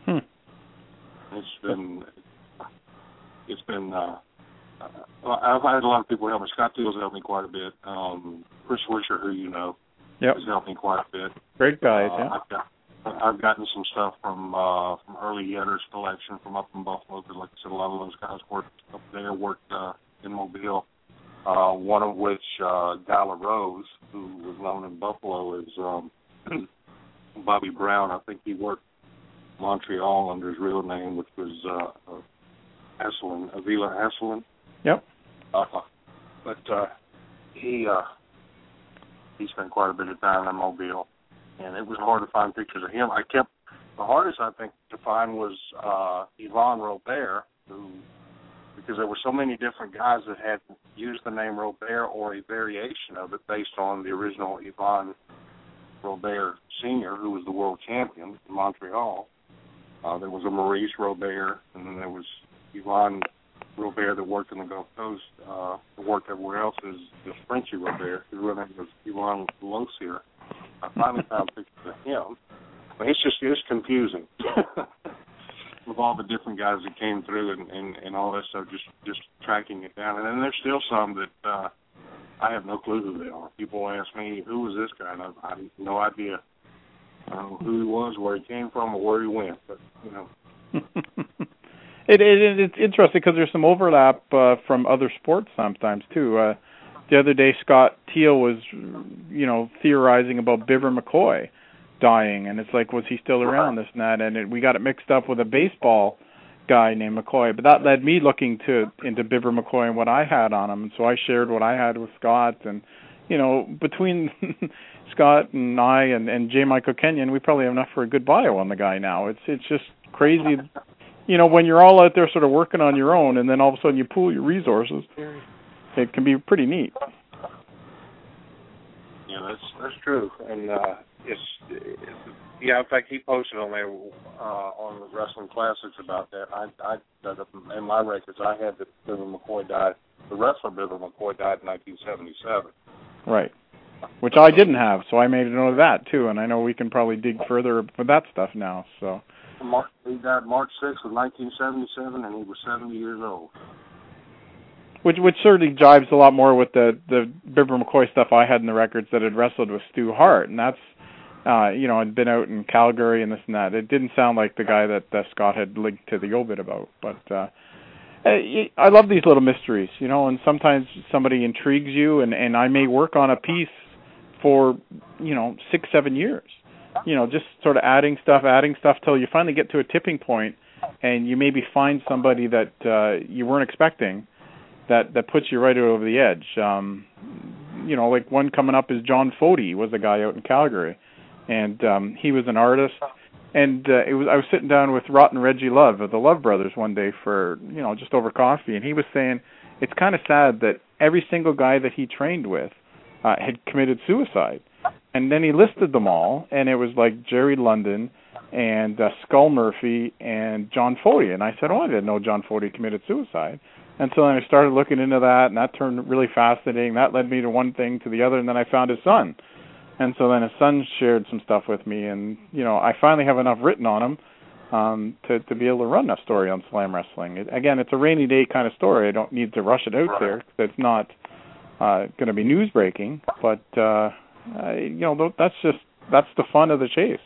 It's been. I've had a lot of people help me. Scott Teal's helped me quite a bit. Chris Wisher, who you know, has helped me quite a bit. Great guys, yeah. I've gotten some stuff from early Yetter's collection from up in Buffalo, because like I said, a lot of those guys worked up there, worked in Mobile. One of which, Dyla Rose, who was known in Buffalo as Bobby Brown. I think he worked Montreal under his real name, which was Avila Esselin. Yep. But he spent quite a bit of time in Mobile, and it was hard to find pictures of him. The hardest, I think, to find was Yvon Robert, because there were so many different guys that had used the name Robert or a variation of it based on the original Yvon Robert Sr., who was the world champion in Montreal. There was a Maurice Robert, and then there was Yvon Robert that worked in the Gulf Coast, that worked everywhere else, is Frenchy Robert, whose real name was Yvon Lossier. I finally found pictures of him. But it's confusing with all the different guys that came through and all that stuff, just tracking it down. And then there's still some that I have no clue who they are. People ask me, who was this guy? And I have no idea who he was, where he came from, or where he went. But, you know. It's interesting because there's some overlap from other sports sometimes, too. The other day, Scott Teal was, theorizing about Bibber McCoy dying, and it's like, was he still around, this and that, and we got it mixed up with a baseball guy named McCoy, but that led me looking into Bibber McCoy and what I had on him, and so I shared what I had with Scott, and, between Scott and I and J. Michael Kenyon, we probably have enough for a good bio on the guy now. It's just crazy, when you're all out there sort of working on your own, and then all of a sudden you pool your resources, it can be pretty neat. Yeah, that's true, and in fact, he posted on there on the Wrestling Classics about that. I dug up in my records. I had that Bibber McCoy died. The wrestler Bibber McCoy died in 1977. Right, which I didn't have, so I made a note of that too. And I know we can probably dig further with that stuff now. So he died March 6th of 1977, and he was 70 years old. Which certainly jives a lot more with the Bibber McCoy stuff I had in the records that had wrestled with Stu Hart, and that's. I'd been out in Calgary and this and that. It didn't sound like the guy that Scott had linked to the obit about. But I love these little mysteries, and sometimes somebody intrigues you, and I may work on a piece for, 6-7 years, just sort of adding stuff till you finally get to a tipping point, and you maybe find somebody that you weren't expecting that puts you right over the edge. Like one coming up is John Fody, was a guy out in Calgary. And he was an artist, and I was sitting down with Rotten Reggie Love of the Love Brothers one day for just over coffee, and he was saying it's kind of sad that every single guy that he trained with had committed suicide, and then he listed them all, and it was like Jerry London and Skull Murphy and John Fody, and I said, I didn't know John Fody committed suicide. And so then I started looking into that, and that turned really fascinating. That led me to one thing to the other, and then I found his son. And so then his son shared some stuff with me, and, I finally have enough written on him to be able to run a story on Slam Wrestling. Again, it's a rainy day kind of story. I don't need to rush it out there. It's not going to be news-breaking, but, that's the fun of the chase.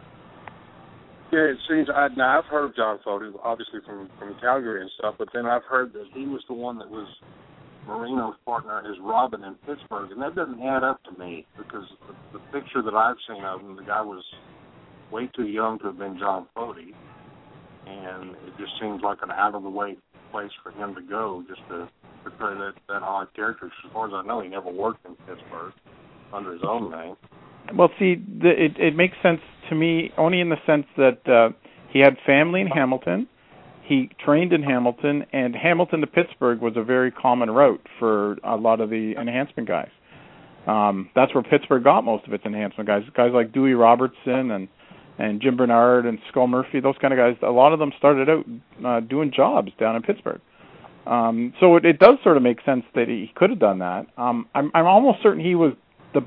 Yeah, it seems, I've heard of John Fody, obviously from Calgary and stuff, but then I've heard that he was the one that was Marino's partner is Robin in Pittsburgh, and that doesn't add up to me because the picture that I've seen of him, the guy was way too young to have been John Fody, and it just seems like an out-of-the-way place for him to go just to portray that odd character. As far as I know, he never worked in Pittsburgh under his own name. Well, see, it makes sense to me only in the sense that he had family in Hamilton. He trained in Hamilton, and Hamilton to Pittsburgh was a very common route for a lot of the enhancement guys. That's where Pittsburgh got most of its enhancement guys. Guys like Dewey Robertson and Jim Bernard and Skull Murphy, those kind of guys, a lot of them started out doing jobs down in Pittsburgh. So it does sort of make sense that he could have done that. I'm almost certain he was the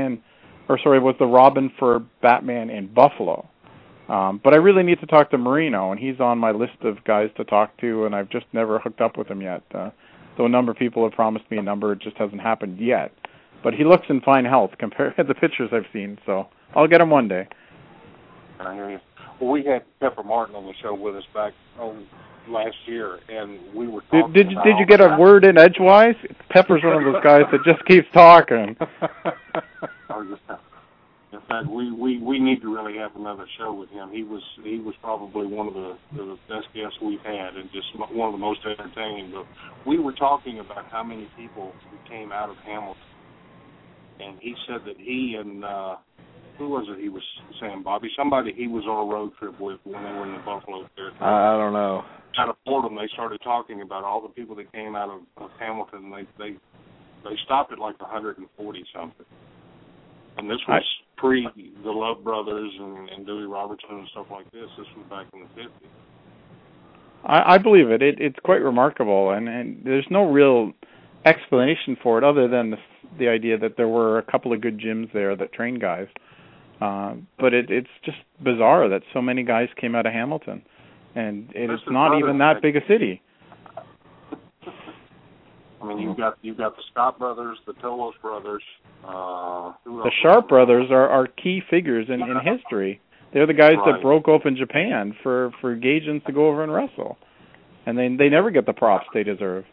Robin for Batman in Buffalo. But I really need to talk to Marino, and he's on my list of guys to talk to, and I've just never hooked up with him yet. Though a number of people have promised me a number, it just hasn't happened yet. But he looks in fine health compared to the pictures I've seen, so I'll get him one day. I hear you. Well, we had Pepper Martin on the show with us back last year, and we were talking Did you get a word in edgewise? Pepper's one of those guys that just keeps talking. fact, we need to really have another show with him. He was probably one of the best guests we've had, and just one of the most entertaining. But we were talking about how many people who came out of Hamilton, and he said that he and who was it? He was saying, Bobby, somebody he was on a road trip with when they were in the Buffalo territory. I don't know. Out of Fordham, they started talking about all the people that came out of Hamilton. They stopped at like 140 something. And this was pre the Love Brothers and Dewey Robertson and stuff like this. This was back in the 50s. I believe it. It's quite remarkable, and there's no real explanation for it other than the idea that there were a couple of good gyms there that trained guys. But it's just bizarre that so many guys came out of Hamilton, and it's not even that big a city. I mean, you've got the Scott brothers, the Tolos brothers. The Sharp brothers are key figures in history. They're the guys that broke open Japan for Gaijins to go over and wrestle, and they never get the props they deserve.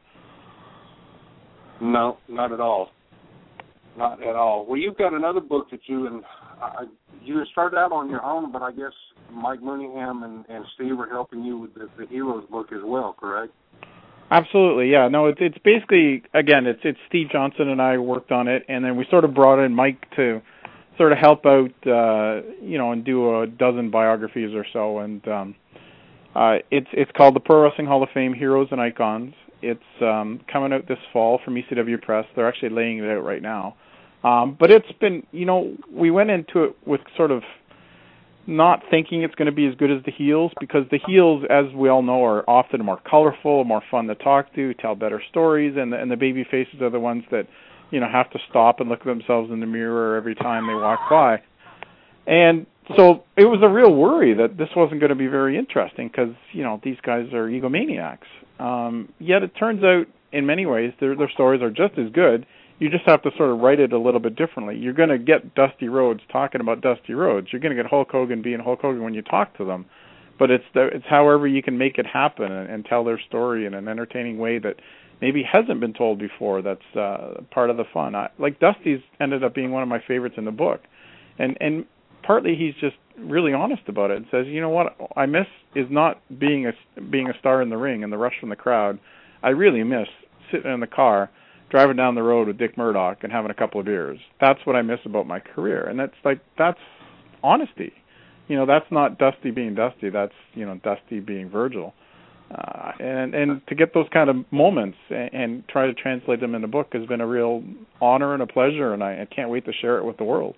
No, not at all. Not at all. Well, you've got another book that you started out on your own, but I guess Mike Mooneyham and Steve are helping you with the Heroes book as well, correct? Absolutely, yeah. No, it's basically, again, it's Steve Johnson and I worked on it, and then we sort of brought in Mike to sort of help out, and do a dozen biographies or so. And it's called the Pro Wrestling Hall of Fame Heroes and Icons. It's coming out this fall from ECW Press. They're actually laying it out right now. But it's been, we went into it with sort of not thinking it's going to be as good as the heels, because the heels, as we all know, are often more colorful, more fun to talk to, tell better stories, and the baby faces are the ones that, have to stop and look at themselves in the mirror every time they walk by. And so it was a real worry that this wasn't going to be very interesting because, these guys are egomaniacs. Yet it turns out, in many ways, their stories are just as good. You just have to sort of write it a little bit differently. You're going to get Dusty Rhodes talking about Dusty Rhodes. You're going to get Hulk Hogan being Hulk Hogan when you talk to them. But it's however you can make it happen and tell their story in an entertaining way that maybe hasn't been told before. That's part of the fun. Like Dusty's ended up being one of my favorites in the book. And partly he's just really honest about it and says, what I miss is not being a star in the ring and the rush from the crowd. I really miss sitting in the car, driving down the road with Dick Murdoch and having a couple of beers. That's what I miss about my career. And that's honesty. That's not Dusty being Dusty. That's, Dusty being Virgil. And to get those kind of moments and try to translate them in the book has been a real honor and a pleasure, and I can't wait to share it with the world.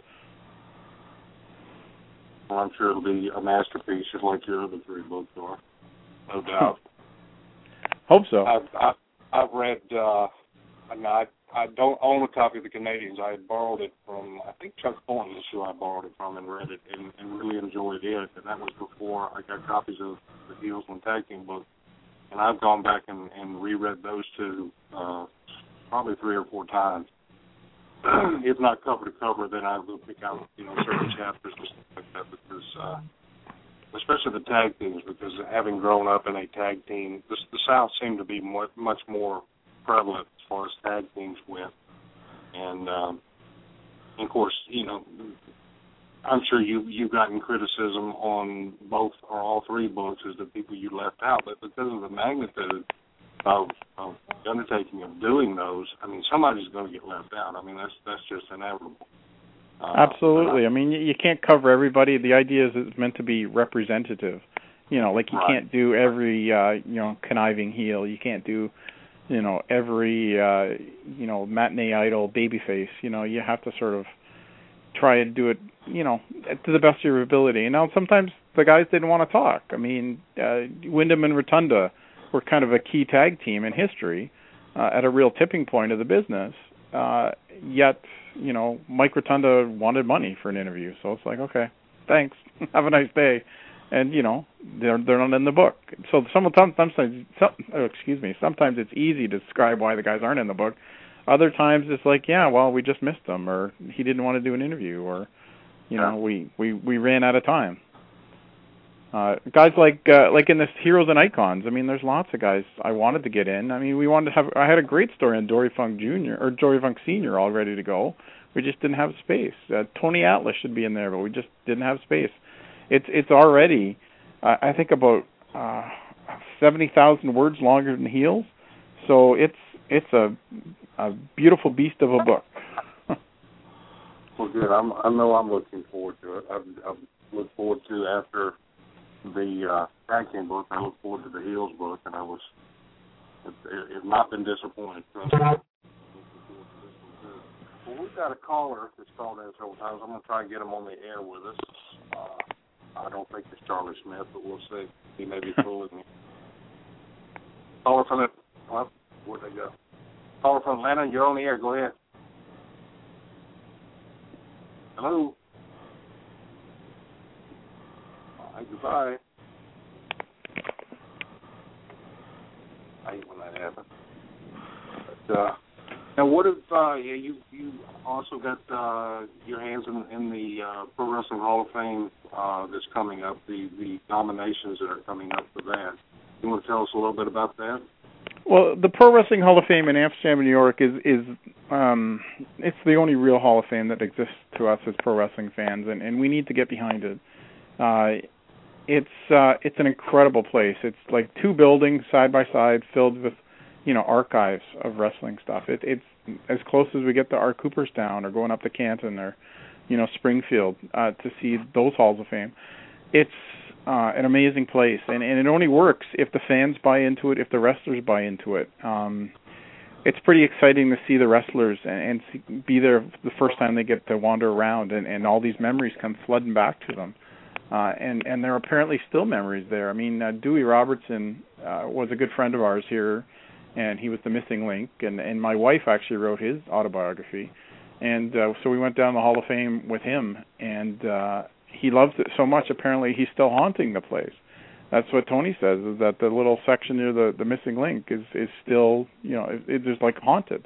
Well, I'm sure it'll be a masterpiece, just like your other three books are, no doubt. Hope so. I've read... I don't own a copy of the Canadians. I had borrowed it from, I think Chuck Thornton is who I borrowed it from and read it and really enjoyed it. And that was before I got copies of the Heels and Tag Team book. And I've gone back and reread those two probably 3 or 4 times. If not cover to cover, then I will pick out certain chapters and stuff like that because, especially the tag teams, because having grown up in a tag team, the South seemed to be much more prevalent as far as tag teams went, and of course, I'm sure you've gotten criticism on both or all 3 books as the people you left out, but because of the magnitude of the undertaking of doing those, I mean, somebody's going to get left out. I mean, that's just inevitable. Absolutely. I mean, you can't cover everybody. The idea is it's meant to be representative. Like you can't do every conniving heel. You can't do every, matinee idol babyface. You have to sort of try and do it, to the best of your ability. And now sometimes the guys didn't want to talk. I mean, Wyndham and Rotunda were kind of a key tag team in history at a real tipping point of the business. Yet, Mike Rotunda wanted money for an interview. So it's like, okay, thanks. Have a nice day. And, they're not in the book. So sometimes it's easy to describe why the guys aren't in the book. Other times it's like, we just missed them, or he didn't want to do an interview, or, we ran out of time. Guys like in this Heroes and Icons, I mean, there's lots of guys I wanted to get in. I mean, I had a great story on Dory Funk Jr. or Dory Funk Sr. all ready to go. We just didn't have space. Tony Atlas should be in there, but we just didn't have space. It's already, I think, about 70,000 words longer than Heels. So it's a beautiful beast of a book. Well, good. I know I'm looking forward to it. I look forward to, after the Franklin book, I look forward to the Heels book, and it's not been disappointed. Well, we've got a caller that's called in several times. I'm going to try and get him on the air with us. I don't think it's Charlie Smith, but we'll see. He may be fooling me. Caller from where'd they go? Caller from Atlanta, you're on the air. Go ahead. Hello. Goodbye. I hate when that happens. But, now, what if you also got your hands in the Pro Wrestling Hall of Fame that's coming up, the nominations that are coming up for that? You want to tell us a little bit about that? Well, the Pro Wrestling Hall of Fame in Amsterdam, New York, is it's the only real Hall of Fame that exists to us as pro wrestling fans, and we need to get behind it. It's an incredible place. It's like two buildings side by side filled with, archives of wrestling stuff. It's as close as we get to our Cooperstown or going up to Canton or, Springfield to see those halls of fame. It's an amazing place, and it only works if the fans buy into it, if the wrestlers buy into it. It's pretty exciting to see the wrestlers and be there the first time they get to wander around, and all these memories come flooding back to them. And there are apparently still memories there. I mean, Dewey Robertson was a good friend of ours here, and he was the missing link, and my wife actually wrote his autobiography. And so we went down the Hall of Fame with him, and he loves it so much, apparently he's still haunting the place. That's what Tony says, is that the little section near the missing link is still, it's just like haunted.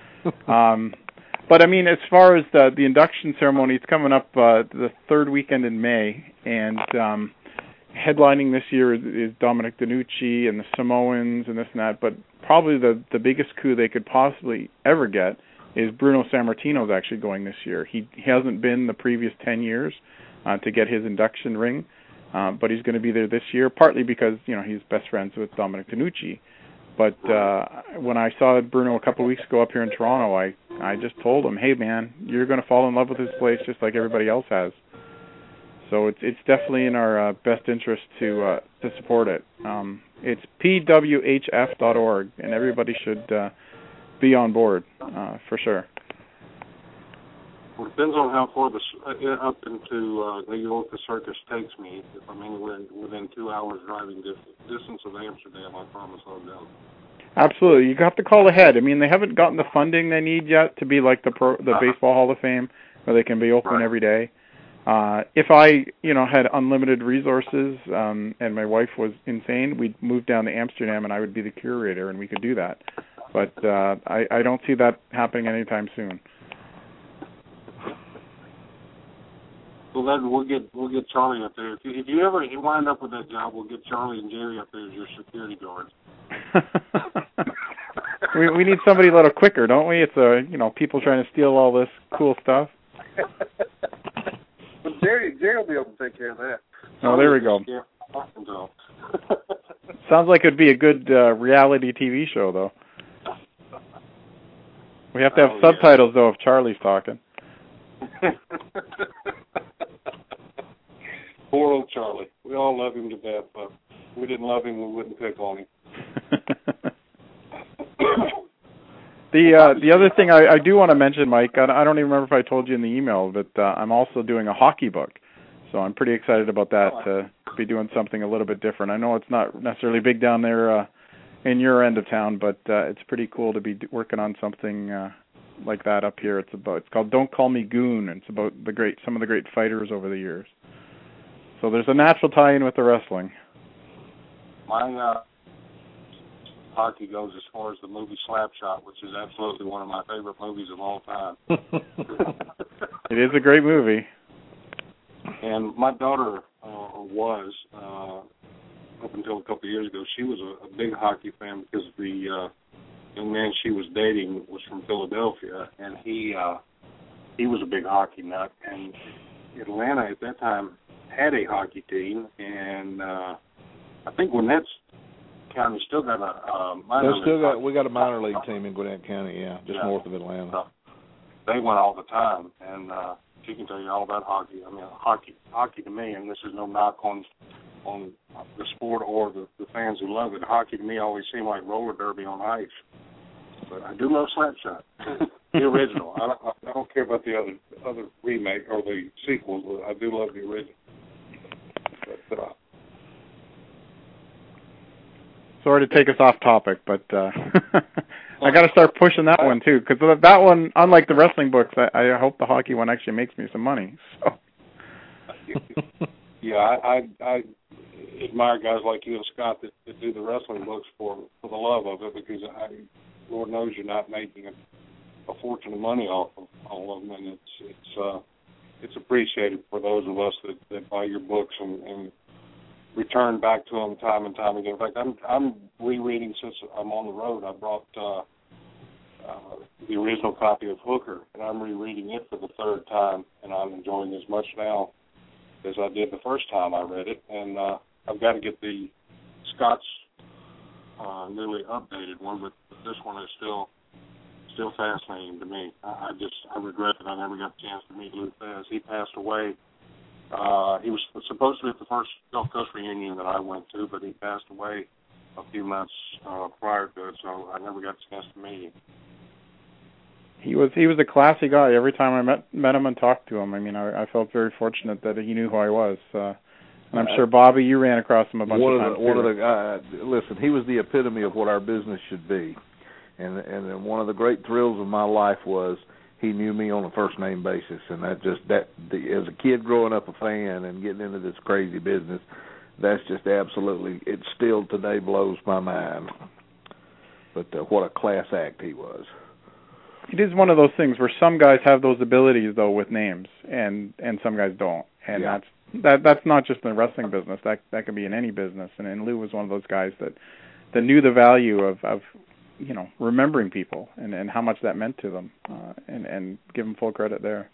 But, I mean, as far as the induction ceremony, it's coming up the third weekend in May, and headlining this year is Dominic DeNucci and the Samoans and this and that, but probably the biggest coup they could possibly ever get is Bruno Sammartino's actually going this year. He hasn't been the previous 10 years to get his induction ring, but he's going to be there this year, partly because, he's best friends with Dominic DeNucci. But when I saw Bruno a couple of weeks ago up here in Toronto, I just told him, hey, man, you're going to fall in love with this place just like everybody else has. So it's definitely in our best interest to support it. It's pwhf.org, and everybody should be on board for sure. Well, it depends on how far up into New York the circus takes me. If I'm anywhere within 2 hours driving distance of Amsterdam, I promise I'll go. Absolutely. You have to call ahead. I mean, they haven't gotten the funding they need yet to be like the Baseball Hall of Fame, where they can be open every day. If I, had unlimited resources and my wife was insane, we'd move down to Amsterdam and I would be the curator and we could do that. But I don't see that happening anytime soon. Well, then we'll get Charlie up there. If you ever wind up with that job, we'll get Charlie and Jerry up there as your security guards. we need somebody a little quicker, don't we? It's people trying to steal all this cool stuff. But Jerry will be able to take care of that. Oh, there we go. Sounds like it'd be a good reality TV show, though. We have to have subtitles, though, if Charlie's talking. Poor old Charlie. We all love him to death, but if we didn't love him, we wouldn't pick on him. The other thing I do want to mention, Mike, I don't even remember if I told you in the email, but I'm also doing a hockey book. So I'm pretty excited about that, to be doing something a little bit different. I know it's not necessarily big down there in your end of town, but it's pretty cool to be working on something like that up here. It's called Don't Call Me Goon, and it's about some of the great fighters over the years. So there's a natural tie-in with the wrestling. My hockey goes as far as the movie Slapshot, which is absolutely one of my favorite movies of all time. It is a great movie. And my daughter was, up until a couple of years ago, she was a big hockey fan because the young man she was dating was from Philadelphia, and he he was a big hockey nut, and Atlanta at that time had a hockey team, and I think Gwinnett County still got a minor league. We got a minor league team in Gwinnett County, just north of Atlanta. So they went all the time, and she can tell you all about hockey. I mean, hockey to me, and this is no knock on the sport or the fans who love it. Hockey to me always seemed like roller derby on ice. But I do love Slapshot, the original. I don't care about the other remake or the sequels. But I do love the original. But, sorry to take us off topic, but I got to start pushing that one too, because that one, unlike the wrestling books, I hope the hockey one actually makes me some money. So. Yeah, I admire guys like you and Scott that do the wrestling books for the love of it, because Lord knows you're not making a fortune of money off of all of them, and it's appreciated for those of us that buy your books and return back to them time and time again. In fact, I'm rereading, since I'm on the road. I brought the original copy of Hooker, and I'm rereading it for the third time, and I'm enjoying it as much now as I did the first time I read it. And I've got to get the Scott's newly updated one, but this one is still fascinating to me. I regret that I never got a chance to meet Lou Thesz. He passed away. He was supposed to be at the first Gulf Coast reunion that I went to, but he passed away a few months prior to it, so I never got a chance to meet him. He was a classy guy. Every time I met him and talked to him, I mean, I felt very fortunate that he knew who I was. And I'm sure, Bobby, you ran across him a bunch of times. Listen, he was the epitome of what our business should be. And one of the great thrills of my life was he knew me on a first name basis, and as a kid growing up a fan and getting into this crazy business, that's just absolutely, it still today blows my mind. But what a class act he was. It is one of those things where some guys have those abilities though with names, and some guys don't, and that's not just in the wrestling business. That could be in any business, and Lou was one of those guys that knew the value of remembering people and how much that meant to them, and give him full credit there.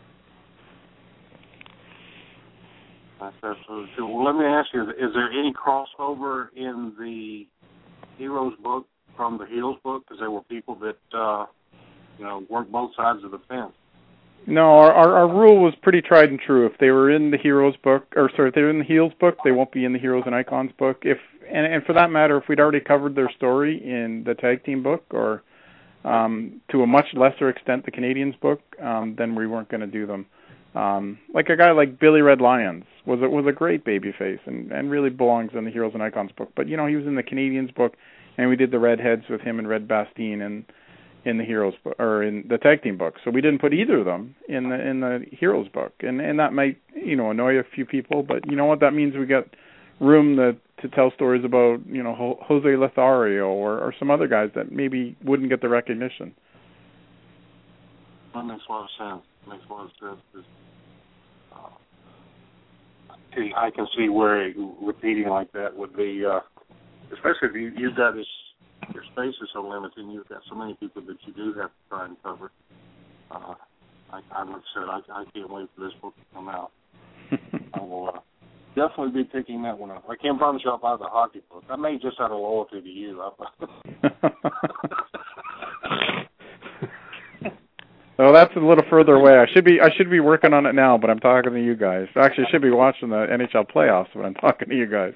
That's absolutely true. Well, let me ask you, is there any crossover in the Heroes book from the Heels book? Because there were people that worked both sides of the fence. No, our rule was pretty tried and true. If they were in the Heroes book, if they were in the Heels book, they won't be in the Heroes and Icons book. And for that matter, if we'd already covered their story in the tag team book, or to a much lesser extent the Canadians book, then we weren't going to do them. Like a guy like Billy Red Lyons was a great babyface and really belongs in the Heroes and Icons book. But he was in the Canadians book, and we did the Redheads with him and Red Bastien and in the Heroes book, or in the tag team book. So we didn't put either of them in the Heroes book, and that might annoy a few people, but you know what, that means we got room to tell stories about Jose Lothario or some other guys that maybe wouldn't get the recognition. That makes a lot of sense. I can see where repeating like that would be, especially if you've got your space is so limited and you've got so many people that you do have to try and cover. Like I said, I can't wait for this book to come out. I will definitely be picking that one up. I can't promise you I'll buy the hockey book. I may just out of loyalty to you. Well, that's a little further away. I should be working on it now, but I'm talking to you guys. Actually, I should be watching the NHL playoffs when I'm talking to you guys.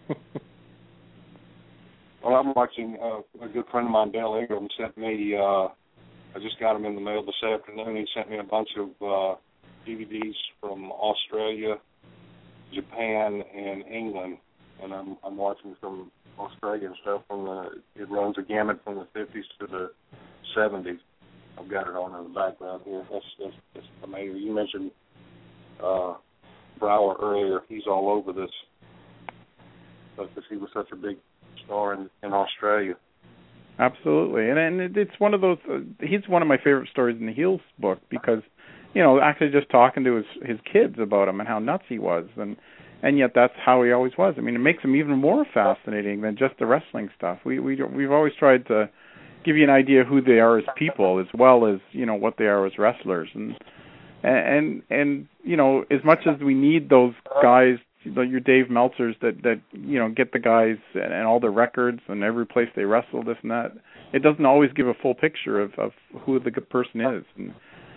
Well, I'm watching a good friend of mine, Dale Ingram, sent me, I just got him in the mail this afternoon. He sent me a bunch of DVDs from Australia, Japan, and England, and I'm watching some Australian stuff it runs a gamut from the 50s to the 70s. I've got it on in the background here. That's amazing. You mentioned Brower earlier. He's all over this because he was such a big star in Australia. Absolutely, and it's one of those. He's one of my favorite stories in the Heels book because, actually just talking to his kids about him and how nuts he was, and yet that's how he always was. I mean, it makes him even more fascinating than just the wrestling stuff. We've always tried to, give you an idea who they are as people, as well as what they are as wrestlers. And as much as we need those guys, your Dave Meltzers that get the guys and all the records and every place they wrestle, this and that, it doesn't always give a full picture of who the good person is. And,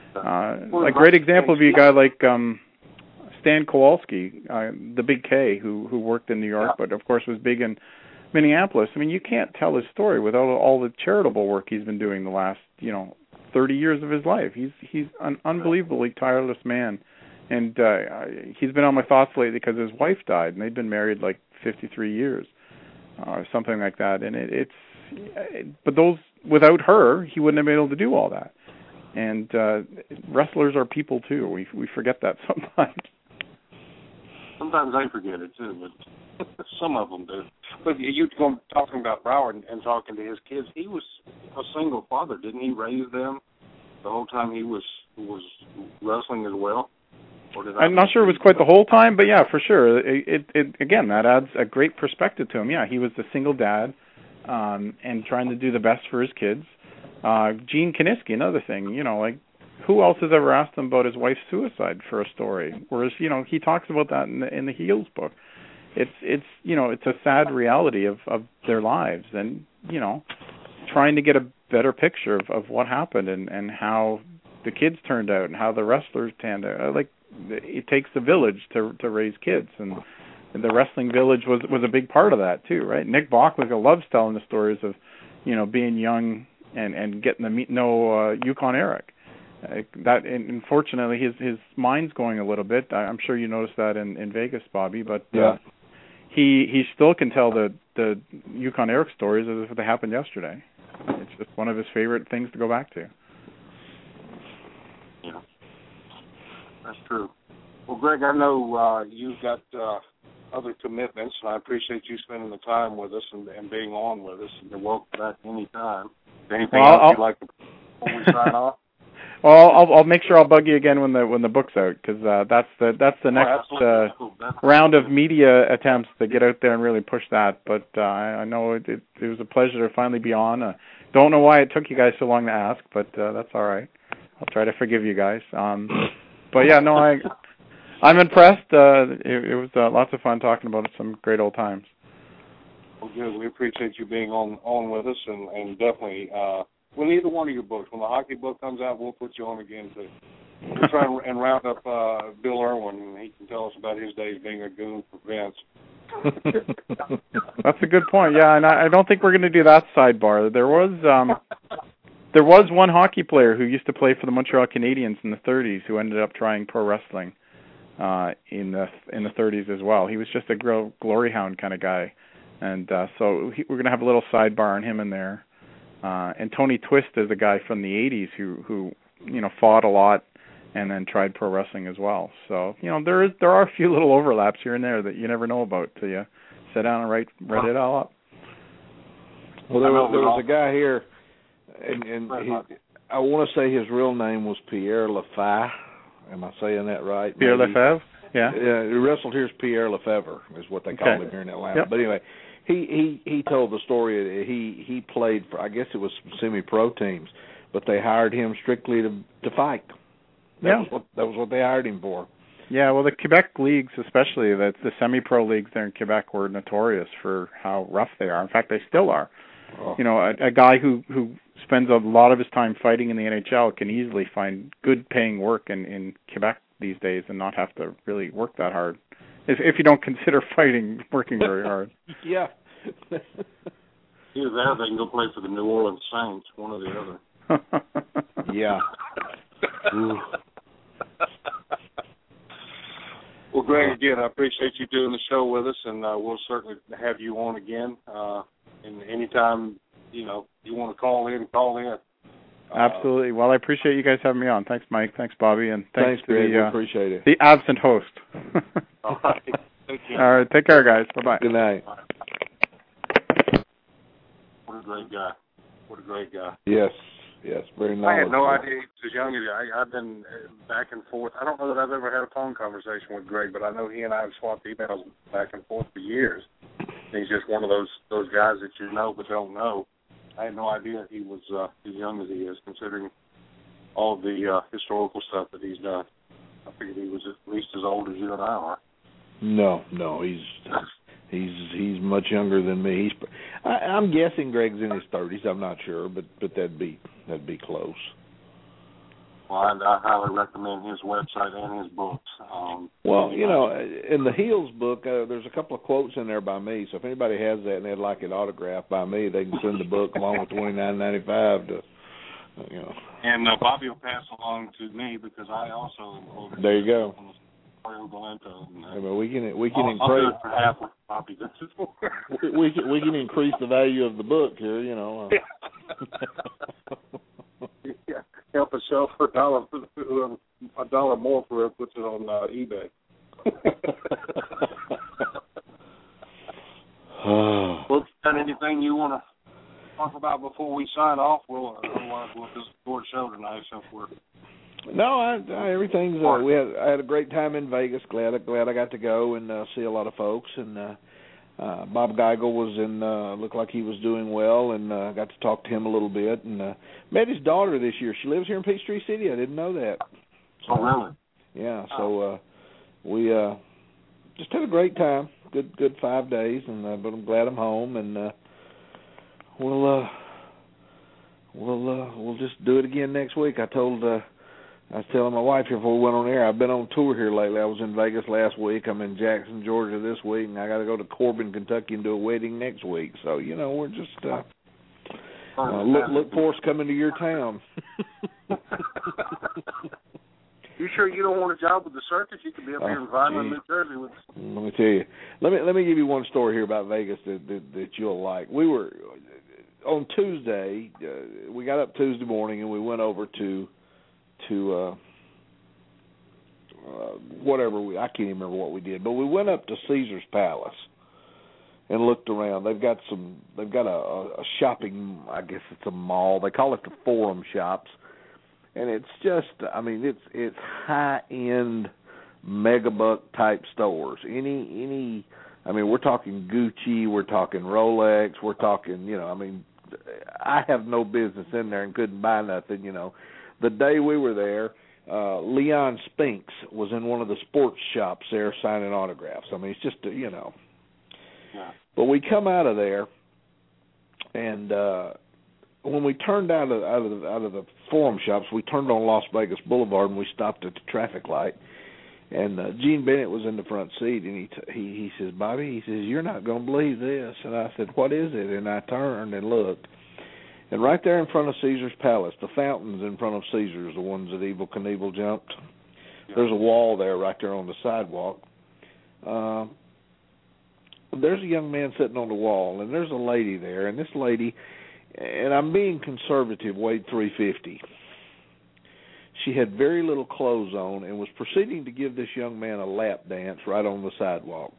a great example would be a guy like Stan Kowalski, the Big K, who worked in New York, but of course was big in Minneapolis. I mean, you can't tell his story without all the charitable work he's been doing the last 30 years of his life. He's an unbelievably tireless man, and he's been on my thoughts lately because his wife died, and they'd been married like 53 years, or something like that. And but without her, he wouldn't have been able to do all that. And wrestlers are people too. We forget that sometimes. Sometimes I forget it too, but some of them do. But you talking about Broward and talking to his kids. He was a single father, didn't he? Raise them the whole time he was wrestling as well. I'm not sure it was quite the whole time, but yeah, for sure. It again, that adds a great perspective to him. Yeah, he was the single dad, and trying to do the best for his kids. Gene Kiniski, another thing, who else has ever asked him about his wife's suicide for a story? Whereas, he talks about that in the Heels book. It's a sad reality of their lives, and, trying to get a better picture of what happened and how the kids turned out and how the wrestlers turned out. Like, it takes a village to raise kids, and the wrestling village was a big part of that too, right? Nick Bockwinkel loves telling the stories of, being young and getting to know Yukon Eric. That, unfortunately, his mind's going a little bit. I'm sure you noticed that in Vegas, Bobby, but he still can tell the Yukon Eric stories as if they happened yesterday. It's just one of his favorite things to go back to. Yeah, that's true. Well, Greg, I know you've got other commitments, and I appreciate you spending the time with us and being on with us. And you're welcome back any time. Anything else you'd like to before we sign off? Well, I'll make sure I'll bug you again when the book's out, because that's the next round of media attempts to get out there and really push that. But I know it was a pleasure to finally be on. Don't know why it took you guys so long to ask, but that's all right. I'll try to forgive you guys. But yeah, no, I'm impressed. It was lots of fun talking about some great old times. Well, good. We appreciate you being on with us, and definitely. When either one of your books, when the hockey book comes out, we'll put you on again too. We'll try and round up Bill Irwin, and he can tell us about his days being a goon for Vince. That's a good point. Yeah, and I don't think we're going to do that sidebar. There was one hockey player who used to play for the Montreal Canadiens in the 30s who ended up trying pro wrestling in the 30s as well. He was just a glory hound kind of guy, and so we're going to have a little sidebar on him in there. And Tony Twist is a guy from the 80s who fought a lot and then tried pro wrestling as well. So, there are a few little overlaps here and there that you never know about till you sit down and write it all up. Well, there was a guy here, and I want to say his real name was Pierre Lefebvre. Am I saying that right? Pierre Lefebvre? Yeah. Yeah, he wrestled here as Pierre Lefebvre is what they call him here in Atlanta. Yep. But anyway, he told the story that he played for, I guess it was semi-pro teams, but they hired him strictly to fight. That was what they hired him for. Yeah, well, the Quebec leagues, especially the semi-pro leagues there in Quebec, were notorious for how rough they are. In fact, they still are. Oh. A guy who spends a lot of his time fighting in the NHL can easily find good paying work in Quebec these days and not have to really work that hard. If you don't consider working very hard. Yeah. Either that, they can go play for the New Orleans Saints, one or the other. Yeah. Well, Greg, again, I appreciate you doing the show with us, and we'll certainly have you on again. And anytime, you want to call in, call in. Absolutely. Well, I appreciate you guys having me on. Thanks, Mike. Thanks, Bobby. And thanks to Greg. We appreciate it. The absent host. All right. Thank you. All right. Take care, guys. Bye-bye. Good night. What a great guy. What a great guy. Yes. Very nice. I had no idea he was as young as I've been back and forth. I don't know that I've ever had a phone conversation with Greg, but I know he and I have swapped emails back and forth for years. He's just one of those guys that you know but don't know. I had no idea he was as young as he is, considering all the historical stuff that he's done. I figured he was at least as old as you and I are. No, he's much younger than me. I'm guessing Greg's in his 30s. I'm not sure, but that'd be close. Well, I highly recommend his website and his books. Well, you know, in the Heels book, there's a couple of quotes in there by me. So if anybody has that and they'd like it autographed by me, they can send the book along with $29.95 to, you know. And Bobby will pass along to me because I also. There you go. I mean, we can I'll increase. do it for half what Bobby does it for. we can increase the value of the book here, you know. Yeah, help us sell for $1 more for it puts it on eBay. Well, got anything you want to talk about before we sign off? We'll just record show tonight, so we're. No, everything's. I had a great time in Vegas. Glad I got to go and see a lot of folks. And Bob Geigel was in. Looked like he was doing well, and got to talk to him a little bit. And met his daughter this year. She lives here in Peachtree City. I didn't know that. So, oh, really? Yeah. So we just had a great time. Good 5 days, and but I'm glad I'm home. And we'll just do it again next week. I was telling my wife here before we went on air, I've been on tour here lately. I was in Vegas last week. I'm in Jackson, Georgia this week, and I got to go to Corbin, Kentucky and do a wedding next week. So, you know, we're just look for us coming to your town. You sure you don't want a job with the circus? You could be up here in Vineland, New Jersey. With. Let me tell you. Let me give you one story here about Vegas that you'll like. We were on Tuesday. We got up Tuesday morning and we went over to whatever I can't even remember what we did, but we went up to Caesar's Palace and looked around. They've got a shopping, I guess it's a mall. They call it the Forum Shops, and it's just, I mean, it's high end megabuck type stores. Any, I mean, we're talking Gucci, we're talking Rolex, we're talking, you know, I mean, I have no business in there and couldn't buy nothing, you know. The day we were there, Leon Spinks was in one of the sports shops there signing autographs. I mean, it's just, you know. Yeah. But we come out of there, and when we turned out of the Forum Shops, we turned on Las Vegas Boulevard and we stopped at the traffic light. And Gene Bennett was in the front seat, and he says, "Bobby," he says, "you're not going to believe this." And I said, "What is it?" And I turned and looked. And right there in front of Caesar's Palace, the fountains in front of Caesar's, the ones that Evel Knievel jumped, there's a wall there right there on the sidewalk. There's a young man sitting on the wall, and there's a lady there. And this lady, and I'm being conservative, weighed 350. She had very little clothes on and was proceeding to give this young man a lap dance right on the sidewalk.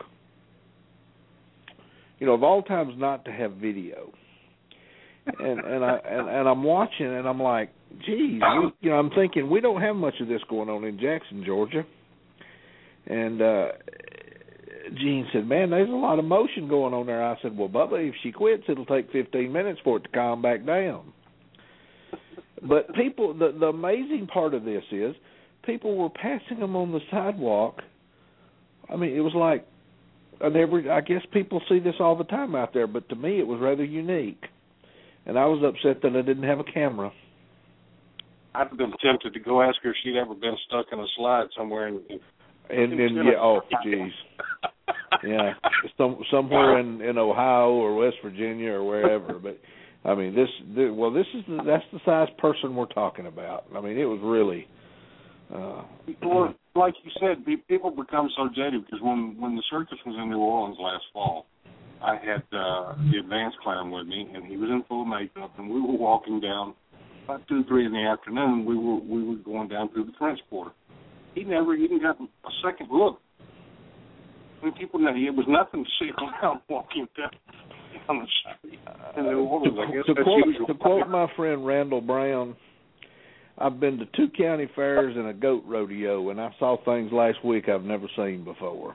You know, of all times not to have video. And I'm watching, and I'm like, geez, you know, I'm thinking we don't have much of this going on in Jackson, Georgia. And Gene said, "Man, there's a lot of motion going on there." I said, "Well, Bubba, if she quits, it'll take 15 minutes for it to calm back down." But people, the amazing part of this is people were passing them on the sidewalk. I mean, it was like, I guess people see this all the time out there, but to me it was rather unique. And I was upset that I didn't have a camera. I'd have been tempted to go ask her if she'd ever been stuck in a slide somewhere. And yeah, oh, geez. Yeah, somewhere in Ohio or West Virginia or wherever. But, I mean, that's the size person we're talking about. I mean, it was really... Well, like you said, people become so jaded because when the circus was in New Orleans last fall, I had the advance clown with me, and he was in full makeup, and we were walking down about 2 or 3 in the afternoon. We were going down through the French Quarter. He never even got a second look. I mean, people know it was nothing to see a clown walking down the street in New Orleans. I guess that's usual. To quote my friend Randall Brown, I've been to 2 county fairs and a goat rodeo, and I saw things last week I've never seen before.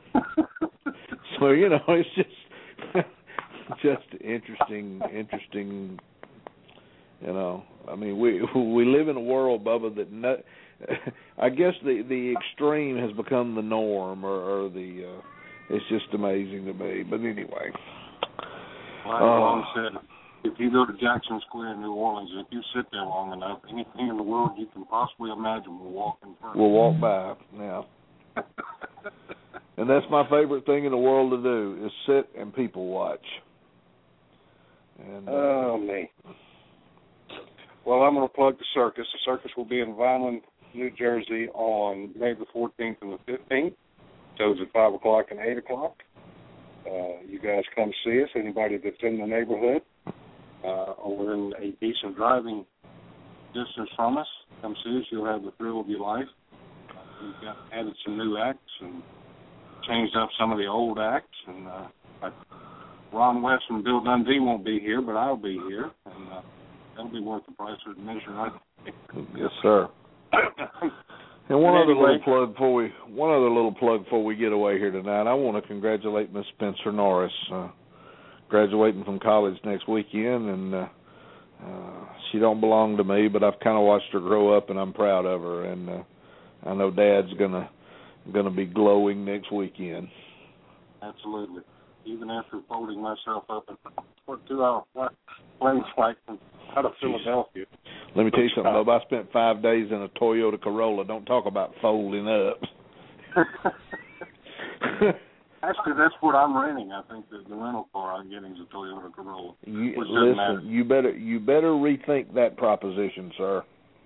So, you know, it's just interesting You know, I mean, we live in a world, Bubba, that I guess the extreme has become the norm, or the it's just amazing to me. But anyway, like Long said, if you go to Jackson Square in New Orleans, if you sit there long enough, anything in the world you can possibly imagine will walk in front. We'll walk by, yeah. And that's my favorite thing in the world to do is sit and people watch. And, oh, me. Well, I'm going to plug the circus. The circus will be in Vineland, New Jersey on May the 14th and the 15th. Shows at 5 o'clock and 8 o'clock. You guys come see us. Anybody that's in the neighborhood or within a decent driving distance from us, come see us. You'll have the thrill of your life. We've added some new acts and changed up some of the old acts. And Ron West and Bill Dundee won't be here, but I'll be here. And that'll be worth the price of admission, I think. Yes, sir. And one other little plug before we get away here tonight. I want to congratulate Miss Spencer Norris, graduating from college next weekend, and she don't belong to me, but I've kind of watched her grow up, and I'm proud of her. And I know Dad's gonna be glowing next weekend. Absolutely. Even after folding myself up for a 2-hour plane flight out of Philadelphia. Let me tell you something, Bob. I spent 5 days in a Toyota Corolla. Don't talk about folding up. Actually, that's what I'm renting. I think that the rental car I'm getting is a Toyota Corolla. You better rethink that proposition, sir.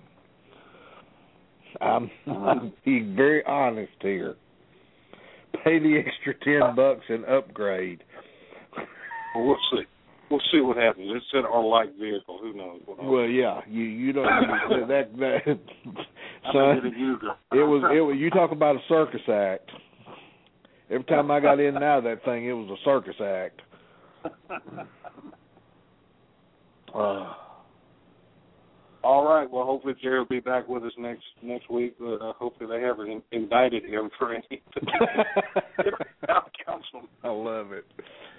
I'm being very honest here. Pay the extra $10 and upgrade. Well, we'll see. We'll see what happens. It's an all-like vehicle. Who knows? Well, yeah, you don't that son. It was. You talk about a circus act. Every time I got in and out of that thing, it was a circus act. All right. Well, hopefully Jerry will be back with us next week. Hopefully they haven't indicted him for any council. I love it.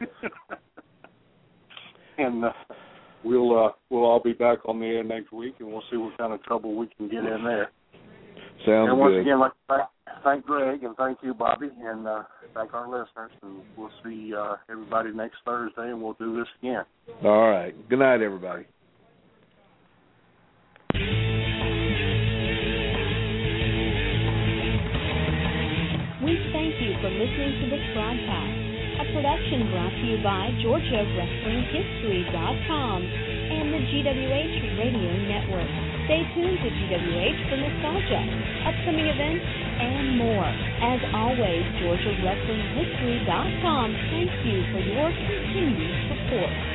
And we'll all be back on the air next week, and we'll see what kind of trouble we can get in there. Sounds and once good. again, like thank Greg and thank you, Bobby, and thank our listeners. And we'll see everybody next Thursday, and we'll do this again. All right. Good night, everybody. We thank you for listening to this broadcast, a production brought to you by GeorgiaWrestlingHistory.com and the GWH Radio Network. Stay tuned to GWH for nostalgia, upcoming events, and more. As always, GeorgiaWrestlingHistory.com thanks you for your continued support.